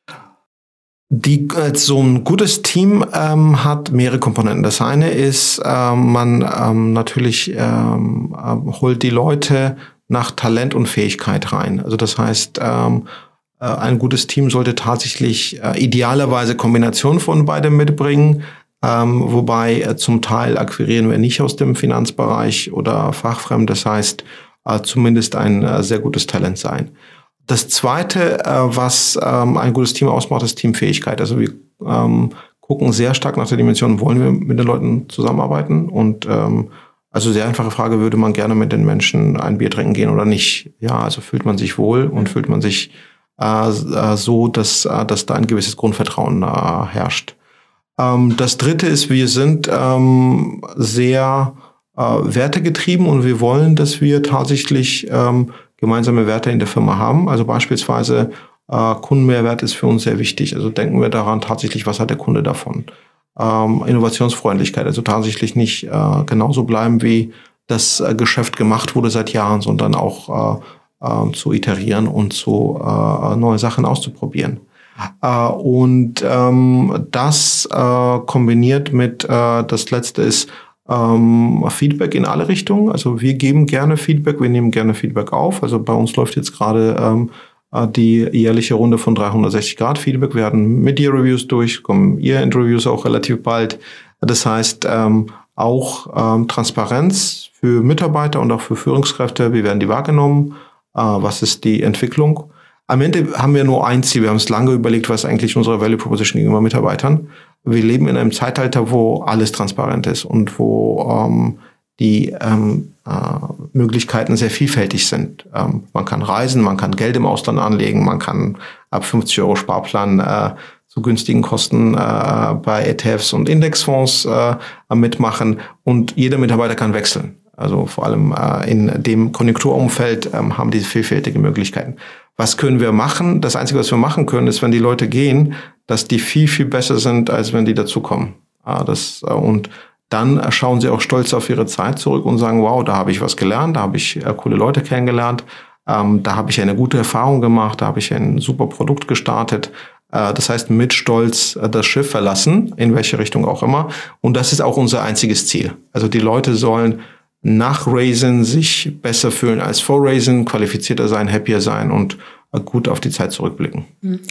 Die, so ein gutes Team ähm, hat mehrere Komponenten. Das eine ist, ähm, man ähm, natürlich ähm, äh, holt die Leute nach Talent und Fähigkeit rein. Also das heißt, ähm, ein gutes Team sollte tatsächlich äh, idealerweise Kombination von beidem mitbringen, ähm, wobei äh, zum Teil akquirieren wir nicht aus dem Finanzbereich oder fachfremd, das heißt äh, zumindest ein äh, sehr gutes Talent sein. Das Zweite, äh, was ähm, ein gutes Team ausmacht, ist Teamfähigkeit. Also wir ähm, gucken sehr stark nach der Dimension, wollen wir mit den Leuten zusammenarbeiten und ähm, also sehr einfache Frage, würde man gerne mit den Menschen ein Bier trinken gehen oder nicht? Ja, also fühlt man sich wohl und fühlt man sich Äh, so, dass, äh, dass da ein gewisses Grundvertrauen äh, herrscht. Ähm, das Dritte ist, wir sind ähm, sehr äh, wertegetrieben und wir wollen, dass wir tatsächlich ähm, gemeinsame Werte in der Firma haben. Also beispielsweise äh, Kundenmehrwert ist für uns sehr wichtig. Also denken wir daran tatsächlich, was hat der Kunde davon? Ähm, Innovationsfreundlichkeit, also tatsächlich nicht äh, genauso bleiben, wie das äh, Geschäft gemacht wurde seit Jahren, sondern auch äh, zu iterieren und zu äh, neue Sachen auszuprobieren. Äh, und ähm, das äh, kombiniert mit, äh, das letzte ist ähm, Feedback in alle Richtungen. Also wir geben gerne Feedback, wir nehmen gerne Feedback auf. Also bei uns läuft jetzt gerade ähm, die jährliche Runde von dreihundertsechzig Grad Feedback. Wir hatten Mid-Year-Reviews durch, kommen Year-End-Reviews auch relativ bald. Das heißt, ähm, auch ähm, Transparenz für Mitarbeiter und auch für Führungskräfte. Wie werden die wahrgenommen? Was ist die Entwicklung? Am Ende haben wir nur ein Ziel. Wir haben uns lange überlegt, was ist eigentlich unsere Value Proposition gegenüber Mitarbeitern. Wir leben in einem Zeitalter, wo alles transparent ist und wo ähm, die ähm, äh, Möglichkeiten sehr vielfältig sind. Ähm, man kann reisen, man kann Geld im Ausland anlegen, man kann ab fünfzig Euro Sparplan äh, zu günstigen Kosten äh, bei E T Fs und Indexfonds äh, mitmachen und jeder Mitarbeiter kann wechseln. Also vor allem äh, in dem Konjunkturumfeld ähm, haben die vielfältige Möglichkeiten. Was können wir machen? Das Einzige, was wir machen können, ist, wenn die Leute gehen, dass die viel, viel besser sind, als wenn die dazukommen. Äh, das, äh, und dann schauen sie auch stolz auf ihre Zeit zurück und sagen, wow, da habe ich was gelernt, da habe ich äh, coole Leute kennengelernt, ähm, da habe ich eine gute Erfahrung gemacht, da habe ich ein super Produkt gestartet. Äh, das heißt, mit Stolz äh, das Schiff verlassen, in welche Richtung auch immer. Und das ist auch unser einziges Ziel. Also die Leute sollen nach Raisen sich besser fühlen als vor Raisen, qualifizierter sein, happier sein und gut auf die Zeit zurückblicken.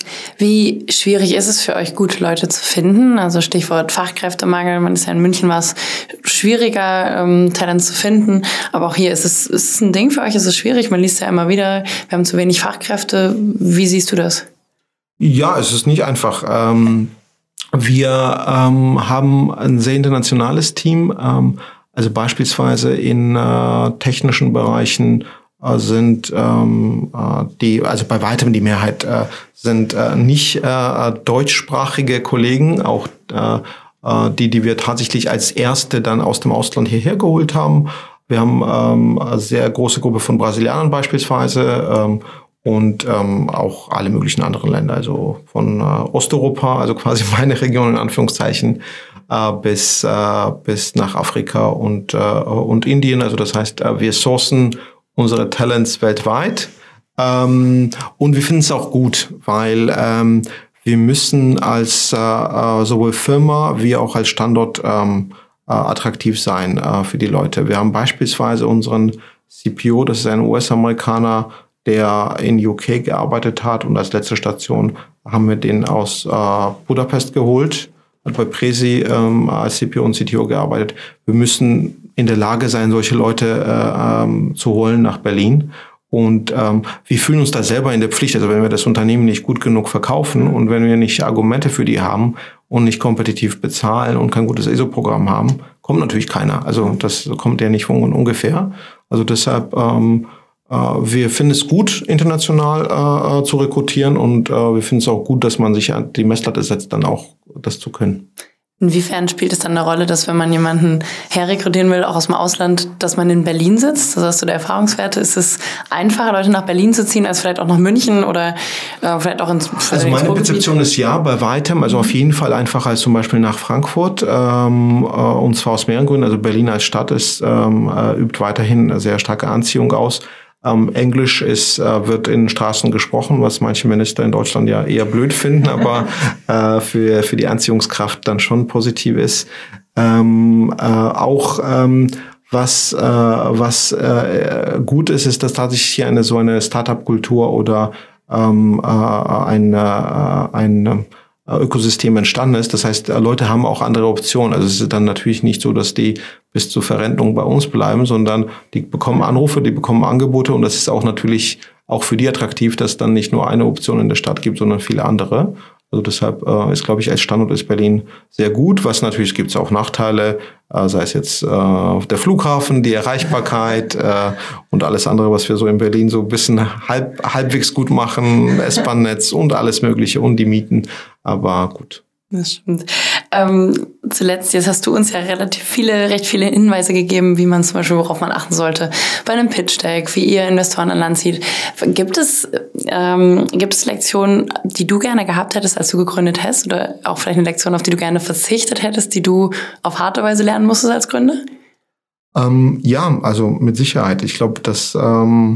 Wie schwierig ist es für euch, gute Leute zu finden? Also Stichwort Fachkräftemangel. Man ist ja in München, war es schwieriger, ähm, Talent zu finden. Aber auch hier ist es, ist es ein Ding für euch? Ist es schwierig? Man liest ja immer wieder, wir haben zu wenig Fachkräfte. Wie siehst du das? Ja, es ist nicht einfach. Ähm, wir ähm, haben ein sehr internationales Team. Ähm, Also beispielsweise in äh, technischen Bereichen äh, sind ähm, äh, die, also bei weitem die Mehrheit äh, sind äh, nicht äh, deutschsprachige Kollegen, auch äh, äh, die, die wir tatsächlich als erste dann aus dem Ausland hierher geholt haben. Wir haben ähm, eine sehr große Gruppe von Brasilianern beispielsweise ähm, und ähm, auch alle möglichen anderen Länder, also von äh, Osteuropa, also quasi meine Region in Anführungszeichen, bis äh, bis nach Afrika und äh, und Indien. Also das heißt, äh, wir sourcen unsere Talents weltweit ähm, und wir finden es auch gut, weil ähm, wir müssen als äh, sowohl Firma wie auch als Standort ähm, äh, attraktiv sein äh, für die Leute. Wir haben beispielsweise unseren C P O, das ist ein U S-Amerikaner, der in U K gearbeitet hat und als letzte Station haben wir den aus äh, Budapest geholt. Hat bei Presi ähm, als C P O und C T O gearbeitet. Wir müssen in der Lage sein, solche Leute äh, ähm, zu holen nach Berlin. Und ähm, wir fühlen uns da selber in der Pflicht. Also wenn wir das Unternehmen nicht gut genug verkaufen und wenn wir nicht Argumente für die haben und nicht kompetitiv bezahlen und kein gutes I S O-Programm haben, kommt natürlich keiner. Also das kommt ja nicht von ungefähr. Also deshalb ähm, wir finden es gut, international äh, zu rekrutieren und äh, wir finden es auch gut, dass man sich an die Messlatte setzt, dann auch das zu können. Inwiefern spielt es dann eine Rolle, dass wenn man jemanden herrekrutieren will, auch aus dem Ausland, dass man in Berlin sitzt? Das hast du der Erfahrungswerte. Ist es einfacher, Leute nach Berlin zu ziehen, als vielleicht auch nach München oder äh, vielleicht auch ins Ruhrgebiet? Also meine Perzeption ist ja, bei weitem, also auf jeden Fall einfacher als zum Beispiel nach Frankfurt. Ähm, äh, und zwar aus mehreren Gründen. Also Berlin als Stadt ist, ähm, äh, übt weiterhin eine sehr starke Anziehung aus. Ähm, Englisch ist, äh, wird in Straßen gesprochen, was manche Minister in Deutschland ja eher blöd finden, aber äh, für, für die Anziehungskraft dann schon positiv ist. Ähm, äh, auch ähm, was, äh, was äh, gut ist, ist, dass tatsächlich hier eine so eine Startup-Kultur oder ähm, äh, ein, äh, ein Ökosystem entstanden ist. Das heißt, Leute haben auch andere Optionen. Also es ist dann natürlich nicht so, dass die bis zur Verrentung bei uns bleiben, sondern die bekommen Anrufe, die bekommen Angebote und das ist auch natürlich auch für die attraktiv, dass es dann nicht nur eine Option in der Stadt gibt, sondern viele andere. Also deshalb äh, ist, glaube ich, als Standort ist Berlin sehr gut. Was natürlich gibt es auch Nachteile, äh, sei es jetzt äh, der Flughafen, die Erreichbarkeit äh, und alles andere, was wir so in Berlin so ein bisschen halb, halbwegs gut machen, S-Bahn-Netz und alles Mögliche und die Mieten. Aber gut. Das stimmt. Ähm, zuletzt, jetzt hast du uns ja relativ viele, recht viele Hinweise gegeben, wie man zum Beispiel, worauf man achten sollte bei einem Pitch-Deck, wie ihr Investoren an Land zieht. Gibt es, ähm, gibt es Lektionen, die du gerne gehabt hättest, als du gegründet hast? Oder auch vielleicht eine Lektion, auf die du gerne verzichtet hättest, die du auf harte Weise lernen musstest als Gründer? Ähm, ja, also mit Sicherheit. Ich glaube, dass ähm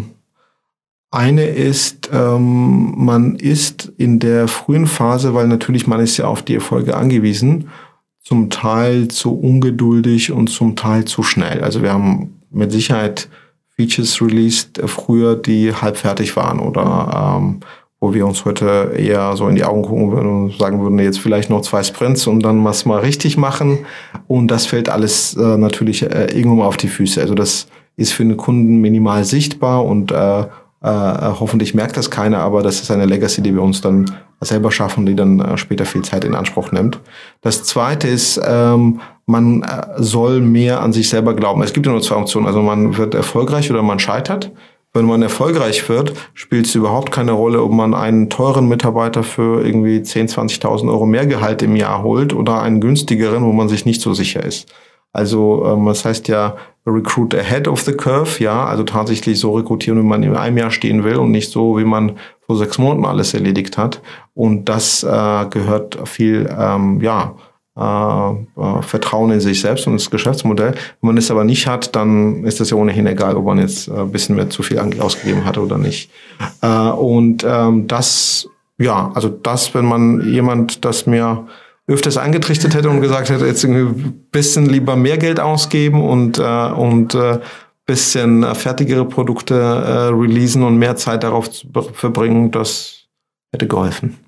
Eine ist, ähm, man ist in der frühen Phase, weil natürlich man ist ja auf die Erfolge angewiesen, zum Teil zu ungeduldig und zum Teil zu schnell. Also wir haben mit Sicherheit Features released äh, früher, die halb fertig waren oder ähm, wo wir uns heute eher so in die Augen gucken würden und sagen würden, jetzt vielleicht noch zwei Sprints und dann was mal richtig machen. Und das fällt alles äh, natürlich äh, irgendwann mal auf die Füße. Also das ist für den Kunden minimal sichtbar und äh, Äh, hoffentlich merkt das keiner, aber das ist eine Legacy, die wir uns dann selber schaffen, die dann äh, später viel Zeit in Anspruch nimmt. Das Zweite ist, ähm, man äh, soll mehr an sich selber glauben. Es gibt ja nur zwei Optionen. Also man wird erfolgreich oder man scheitert. Wenn man erfolgreich wird, spielt es überhaupt keine Rolle, ob man einen teuren Mitarbeiter für irgendwie zehntausend, zwanzigtausend Euro mehr Gehalt im Jahr holt oder einen günstigeren, wo man sich nicht so sicher ist. Also ähm, das heißt ja, recruit ahead of the curve, ja, also tatsächlich so rekrutieren, wie man in einem Jahr stehen will und nicht so, wie man vor sechs Monaten alles erledigt hat. Und das äh, gehört viel, ähm, ja, äh, äh, Vertrauen in sich selbst und das Geschäftsmodell. Wenn man es aber nicht hat, dann ist das ja ohnehin egal, ob man jetzt ein bisschen mehr zu viel ausgegeben hat oder nicht. Äh, und ähm, das, ja, also das, wenn man jemand, das mir öfters eingetrichtert hätte und gesagt hätte, jetzt irgendwie ein bisschen lieber mehr Geld ausgeben und äh, und äh, bisschen fertigere Produkte äh, releasen und mehr Zeit darauf zu verbringen, das hätte geholfen.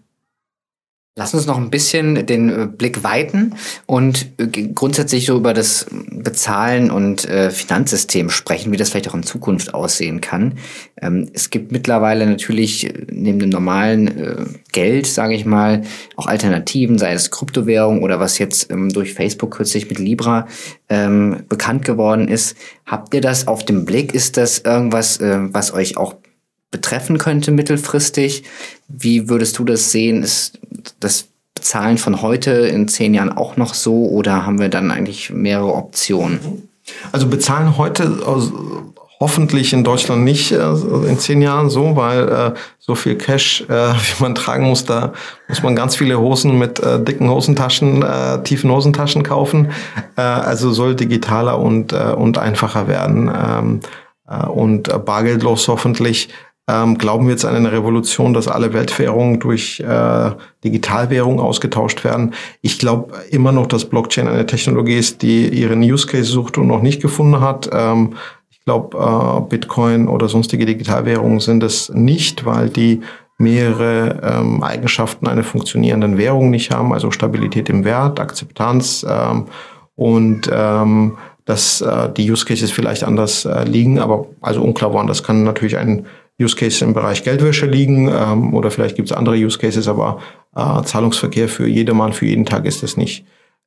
Lass uns noch ein bisschen den Blick weiten und grundsätzlich so über das Bezahlen und äh, Finanzsystem sprechen, wie das vielleicht auch in Zukunft aussehen kann. Ähm, es gibt mittlerweile natürlich neben dem normalen äh, Geld, sage ich mal, auch Alternativen, sei es Kryptowährung oder was jetzt ähm, durch Facebook kürzlich mit Libra ähm, bekannt geworden ist. Habt ihr das auf dem Blick? Ist das irgendwas, äh, was euch auch betreffen könnte mittelfristig? Wie würdest du das sehen? Ist das Bezahlen von heute in zehn Jahren auch noch so oder haben wir dann eigentlich mehrere Optionen? Also bezahlen heute hoffentlich in Deutschland nicht äh, in zehn Jahren so, weil äh, so viel Cash, äh, wie man tragen muss, da muss man ganz viele Hosen mit äh, dicken Hosentaschen, äh, tiefen Hosentaschen kaufen. Äh, also soll digitaler und, äh, und einfacher werden ähm, äh, und äh, bargeldlos hoffentlich. Ähm, glauben wir jetzt an eine Revolution, dass alle Weltwährungen durch äh, Digitalwährungen ausgetauscht werden? Ich glaube immer noch, dass Blockchain eine Technologie ist, die ihren Use Case sucht und noch nicht gefunden hat. Ähm, ich glaube, äh, Bitcoin oder sonstige Digitalwährungen sind es nicht, weil die mehrere ähm, Eigenschaften einer funktionierenden Währung nicht haben, also Stabilität im Wert, Akzeptanz ähm, und ähm, dass äh, die Use Cases vielleicht anders äh, liegen, aber also unklar waren. Das kann natürlich ein Use Case im Bereich Geldwäsche liegen ähm, oder vielleicht gibt es andere Use Cases, aber äh, Zahlungsverkehr für jedermann, für jeden Tag ist das nicht.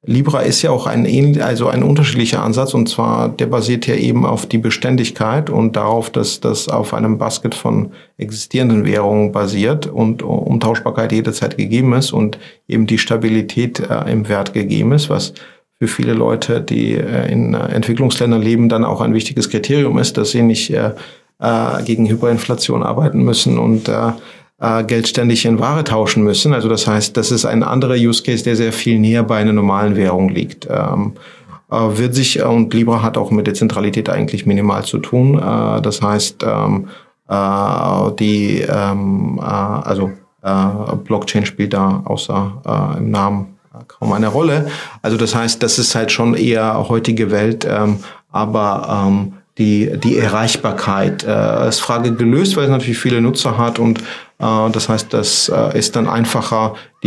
Libra ist ja auch ein ähnlich, also ein unterschiedlicher Ansatz, und zwar der basiert ja eben auf die Beständigkeit und darauf, dass das auf einem Basket von existierenden Währungen basiert und Umtauschbarkeit jederzeit gegeben ist und eben die Stabilität äh, im Wert gegeben ist, was für viele Leute, die äh, in Entwicklungsländern leben, dann auch ein wichtiges Kriterium ist, dass sie nicht äh, äh, gegen Hyperinflation arbeiten müssen und äh, Geld ständig in Ware tauschen müssen. Also das heißt, das ist ein anderer Use Case, der sehr viel näher bei einer normalen Währung liegt. Ähm, äh, wird sich, und Libra hat auch mit Dezentralität eigentlich minimal zu tun. Äh, das heißt, ähm, äh, die, ähm, äh, also äh, Blockchain spielt da außer äh, im Namen äh, kaum eine Rolle. Also das heißt, das ist halt schon eher heutige Welt, ähm, aber ähm, die die Erreichbarkeit äh, ist Frage gelöst, weil es natürlich viele Nutzer hat und äh, das heißt, das äh, ist dann einfacher, die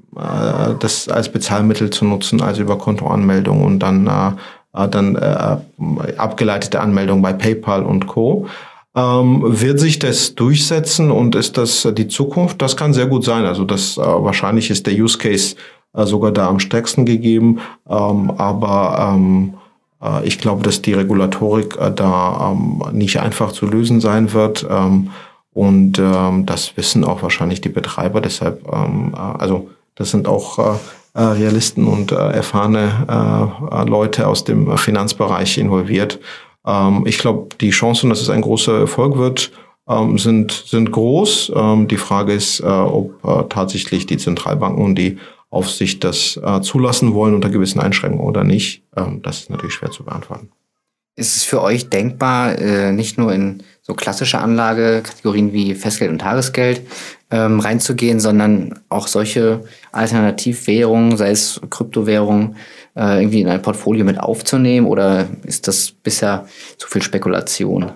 äh, das als Bezahlmittel zu nutzen, also über Kontoanmeldung und dann äh, dann äh, abgeleitete Anmeldung bei PayPal und Co. Ähm, wird sich das durchsetzen und ist das die Zukunft? Das kann sehr gut sein. Also das äh, wahrscheinlich ist der Use Case äh, sogar da am stärksten gegeben, ähm, aber ähm, ich glaube, dass die Regulatorik äh, da ähm, nicht einfach zu lösen sein wird. Ähm, und ähm, das wissen auch wahrscheinlich die Betreiber. Deshalb, ähm, äh, also das sind auch äh, Realisten und äh, erfahrene äh, Leute aus dem Finanzbereich involviert. Ähm, ich glaube, die Chancen, dass es ein großer Erfolg wird, ähm, sind, sind groß. Ähm, die Frage ist, äh, ob äh, tatsächlich die Zentralbanken und die Aufsicht das äh, zulassen wollen unter gewissen Einschränkungen oder nicht. Ähm, das ist natürlich schwer zu beantworten. Ist es für euch denkbar, äh, nicht nur in so klassische Anlagekategorien wie Festgeld und Tagesgeld ähm, reinzugehen, sondern auch solche Alternativwährungen, sei es Kryptowährungen, äh, irgendwie in ein Portfolio mit aufzunehmen? Oder ist das bisher zu viel Spekulation?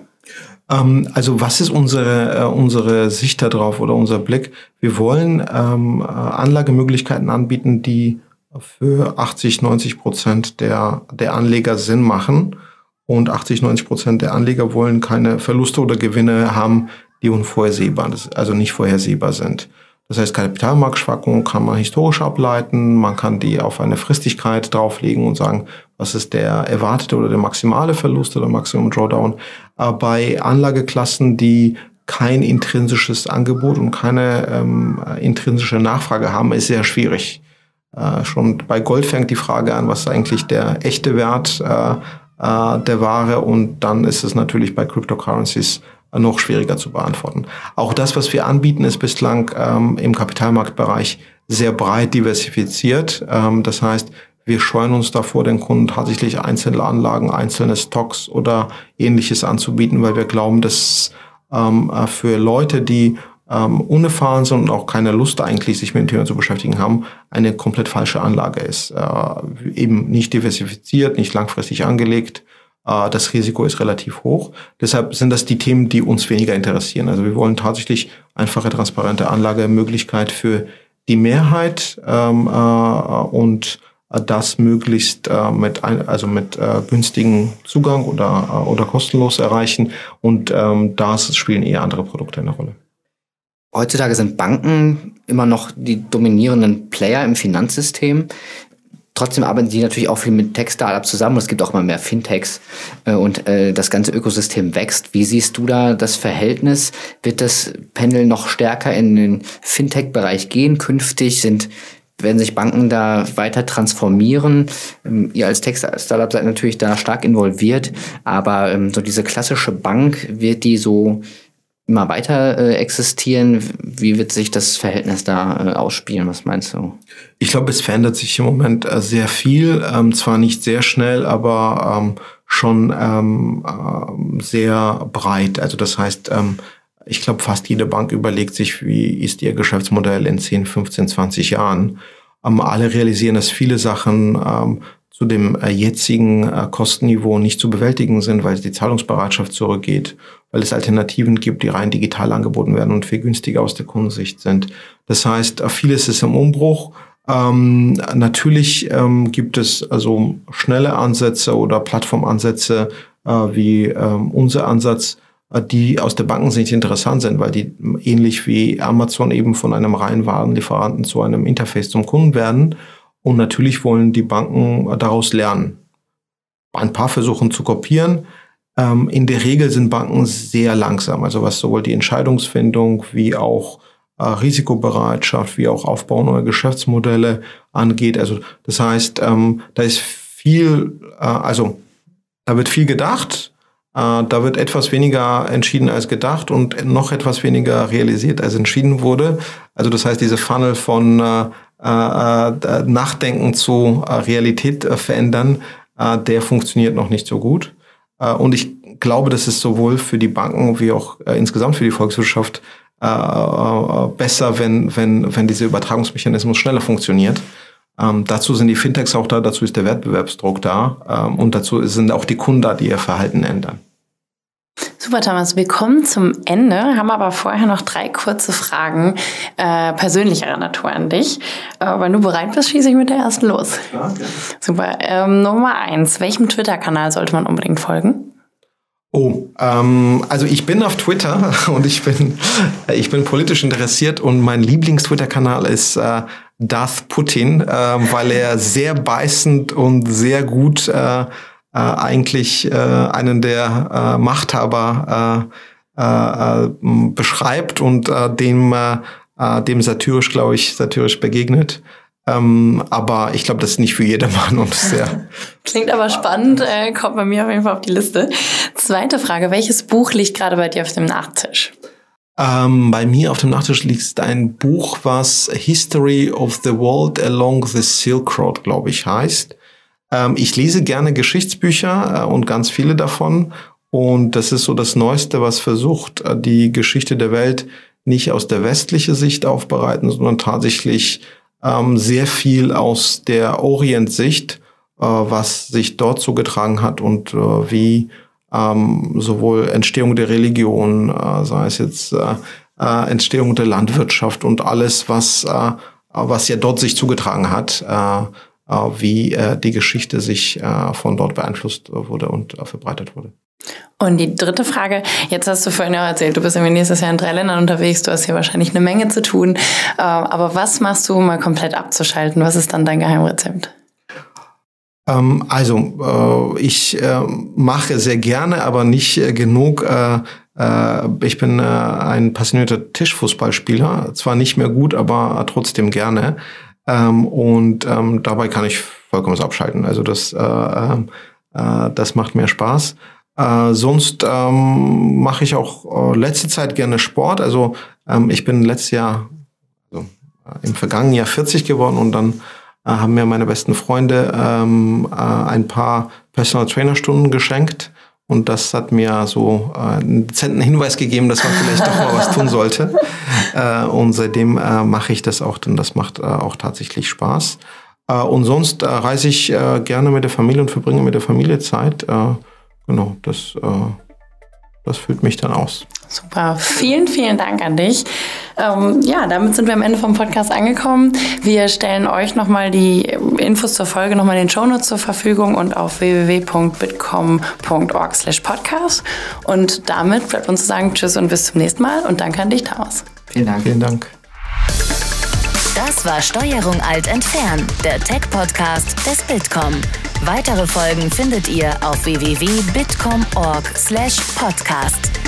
Also was ist unsere, äh, unsere Sicht da drauf oder unser Blick? Wir wollen ähm, Anlagemöglichkeiten anbieten, die für achtzig, neunzig Prozent der, der Anleger Sinn machen. Und achtzig, neunzig Prozent der Anleger wollen keine Verluste oder Gewinne haben, die unvorhersehbar, also nicht vorhersehbar sind. Das heißt, Kapitalmarktschwankungen kann man historisch ableiten, man kann die auf eine Fristigkeit drauflegen und sagen, was ist der erwartete oder der maximale Verlust oder Maximum Drawdown. Aber bei Anlageklassen, die kein intrinsisches Angebot und keine ähm, intrinsische Nachfrage haben, ist sehr schwierig. Äh, schon bei Gold fängt die Frage an, was ist eigentlich der echte Wert äh, äh, der Ware, und dann ist es natürlich bei Cryptocurrencies noch schwieriger zu beantworten. Auch das, was wir anbieten, ist bislang ähm, im Kapitalmarktbereich sehr breit diversifiziert. Ähm, das heißt, wir scheuen uns davor, den Kunden tatsächlich einzelne Anlagen, einzelne Stocks oder Ähnliches anzubieten, weil wir glauben, dass ähm, für Leute, die ähm, unerfahren sind und auch keine Lust eigentlich, sich mit dem Thema zu beschäftigen haben, eine komplett falsche Anlage ist. Äh, eben nicht diversifiziert, nicht langfristig angelegt. Das Risiko ist relativ hoch. Deshalb sind das die Themen, die uns weniger interessieren. Also wir wollen tatsächlich einfache, transparente Anlagemöglichkeit für die Mehrheit ähm, äh, und das möglichst äh, mit ein, also mit äh, günstigem Zugang oder äh, oder kostenlos erreichen. Und ähm, da spielen eher andere Produkte eine Rolle. Heutzutage sind Banken immer noch die dominierenden Player im Finanzsystem. Trotzdem arbeiten die natürlich auch viel mit Tech-Startups zusammen. Es gibt auch immer mehr Fintechs äh, und äh, das ganze Ökosystem wächst. Wie siehst du da das Verhältnis? Wird das Pendel noch stärker in den Fintech-Bereich gehen künftig? Sind, werden sich Banken da weiter transformieren? Ähm, ihr als Tech-Startup seid natürlich da stark involviert, aber ähm, so diese klassische Bank, wird die so immer weiter äh, existieren? Wie wird sich das Verhältnis da äh, ausspielen? Was meinst du? Ich glaube, es verändert sich im Moment äh, sehr viel. Ähm, zwar nicht sehr schnell, aber ähm, schon ähm, äh, sehr breit. Also das heißt, ähm, ich glaube, fast jede Bank überlegt sich, wie ist ihr Geschäftsmodell in zehn, fünfzehn, zwanzig Jahren. Ähm, alle realisieren, dass viele Sachen ähm, zu dem äh, jetzigen äh, Kostenniveau nicht zu bewältigen sind, weil die Zahlungsbereitschaft zurückgeht, weil es Alternativen gibt, die rein digital angeboten werden und viel günstiger aus der Kundensicht sind. Das heißt, äh, vieles ist im Umbruch. Ähm, natürlich ähm, gibt es also schnelle Ansätze oder Plattformansätze äh, wie ähm, unser Ansatz, äh, die aus der Bankensicht interessant sind, weil die ähnlich wie Amazon eben von einem reinen Warenlieferanten zu einem Interface zum Kunden werden. Und natürlich wollen die Banken daraus lernen. Ein paar versuchen zu kopieren. Ähm, in der Regel sind Banken sehr langsam, also was sowohl die Entscheidungsfindung wie auch äh, Risikobereitschaft, wie auch Aufbau neuer Geschäftsmodelle angeht. Also das heißt, ähm, da ist viel, äh, also da wird viel gedacht, äh, da wird etwas weniger entschieden als gedacht und noch etwas weniger realisiert als entschieden wurde. Also das heißt, diese Funnel von äh, äh, Nachdenken zu äh, Realität äh, verändern, äh, der funktioniert noch nicht so gut. Äh, und ich glaube, das ist sowohl für die Banken wie auch äh, insgesamt für die Volkswirtschaft äh, äh, besser, wenn, wenn, wenn dieser Übertragungsmechanismus schneller funktioniert. Ähm, dazu sind die Fintechs auch da, dazu ist der Wettbewerbsdruck da ähm, und dazu sind auch die Kunden da, die ihr Verhalten ändern. Super, Thomas. Wir kommen zum Ende, haben aber vorher noch drei kurze Fragen äh, persönlicherer Natur an dich. Äh, wenn du bereit bist, schieße ich mit der ersten los. Ja, okay. Super. Ähm, Nummer eins. Welchem Twitter-Kanal sollte man unbedingt folgen? Oh, ähm, also ich bin auf Twitter und ich bin, ich bin politisch interessiert und mein Lieblings-Twitter-Kanal ist äh, Darth Putin, äh, weil er sehr beißend und sehr gut äh, äh, eigentlich äh, einen der äh, Machthaber äh, äh, beschreibt und äh, dem, äh, dem satirisch, glaube ich, satirisch begegnet. Ähm, aber ich glaube, das ist nicht für jedermann und sehr. Klingt aber spannend, äh, kommt bei mir auf jeden Fall auf die Liste. Zweite Frage, welches Buch liegt gerade bei dir auf dem Nachttisch? Ähm, bei mir auf dem Nachttisch liegt ein Buch, was History of the World Along the Silk Road, glaube ich, heißt. Ähm, ich lese gerne Geschichtsbücher äh, und ganz viele davon. Und das ist so das Neueste, was versucht, äh, die Geschichte der Welt nicht aus der westlichen Sicht aufbereiten, sondern tatsächlich ähm, sehr viel aus der Orient-Sicht, äh, was sich dort zugetragen hat und äh, wie ähm, sowohl Entstehung der Religion, äh, sei es jetzt äh, äh, Entstehung der Landwirtschaft und alles, was äh, was ja dort sich zugetragen hat, äh, äh, wie äh, die Geschichte sich äh, von dort beeinflusst wurde und äh, verbreitet wurde. Und die dritte Frage, jetzt hast du vorhin ja erzählt, du bist irgendwie nächstes Jahr in drei Ländern unterwegs, du hast hier wahrscheinlich eine Menge zu tun, äh, aber was machst du, um mal komplett abzuschalten? Was ist dann dein Geheimrezept? Ähm, also, äh, ich äh, mache sehr gerne, aber nicht äh, genug. Äh, äh, ich bin äh, ein passionierter Tischfußballspieler, zwar nicht mehr gut, aber trotzdem gerne. Ähm, und ähm, dabei kann ich vollkommen abschalten. Also das, äh, äh, das macht mir Spaß. Äh, sonst ähm, mache ich auch äh, letzte Zeit gerne Sport. Also ähm, ich bin letztes Jahr, also äh, im vergangenen Jahr vierzig geworden und dann äh, haben mir meine besten Freunde ähm, äh, ein paar Personal Trainer Stunden geschenkt. Und das hat mir so äh, einen dezenten Hinweis gegeben, dass man vielleicht doch mal was tun sollte. Äh, und seitdem äh, mache ich das auch, denn das macht äh, auch tatsächlich Spaß. Äh, und sonst äh, reise ich äh, gerne mit der Familie und verbringe mit der Familie Zeit. Äh, genau, das, äh, das füllt mich dann aus. Super, vielen, vielen Dank an dich. Ähm, ja, damit sind wir am Ende vom Podcast angekommen. Wir stellen euch nochmal die Infos zur Folge nochmal in den Shownotes zur Verfügung und auf w w w punkt bitkom punkt org slash podcast. Und damit bleibt uns zu sagen Tschüss und bis zum nächsten Mal und danke an dich, Thomas. Vielen Dank. Vielen Dank. Das war Steuerung Alt entfernen, der Tech-Podcast des Bitkom. Weitere Folgen findet ihr auf w w w punkt bitkom punkt org slash podcast.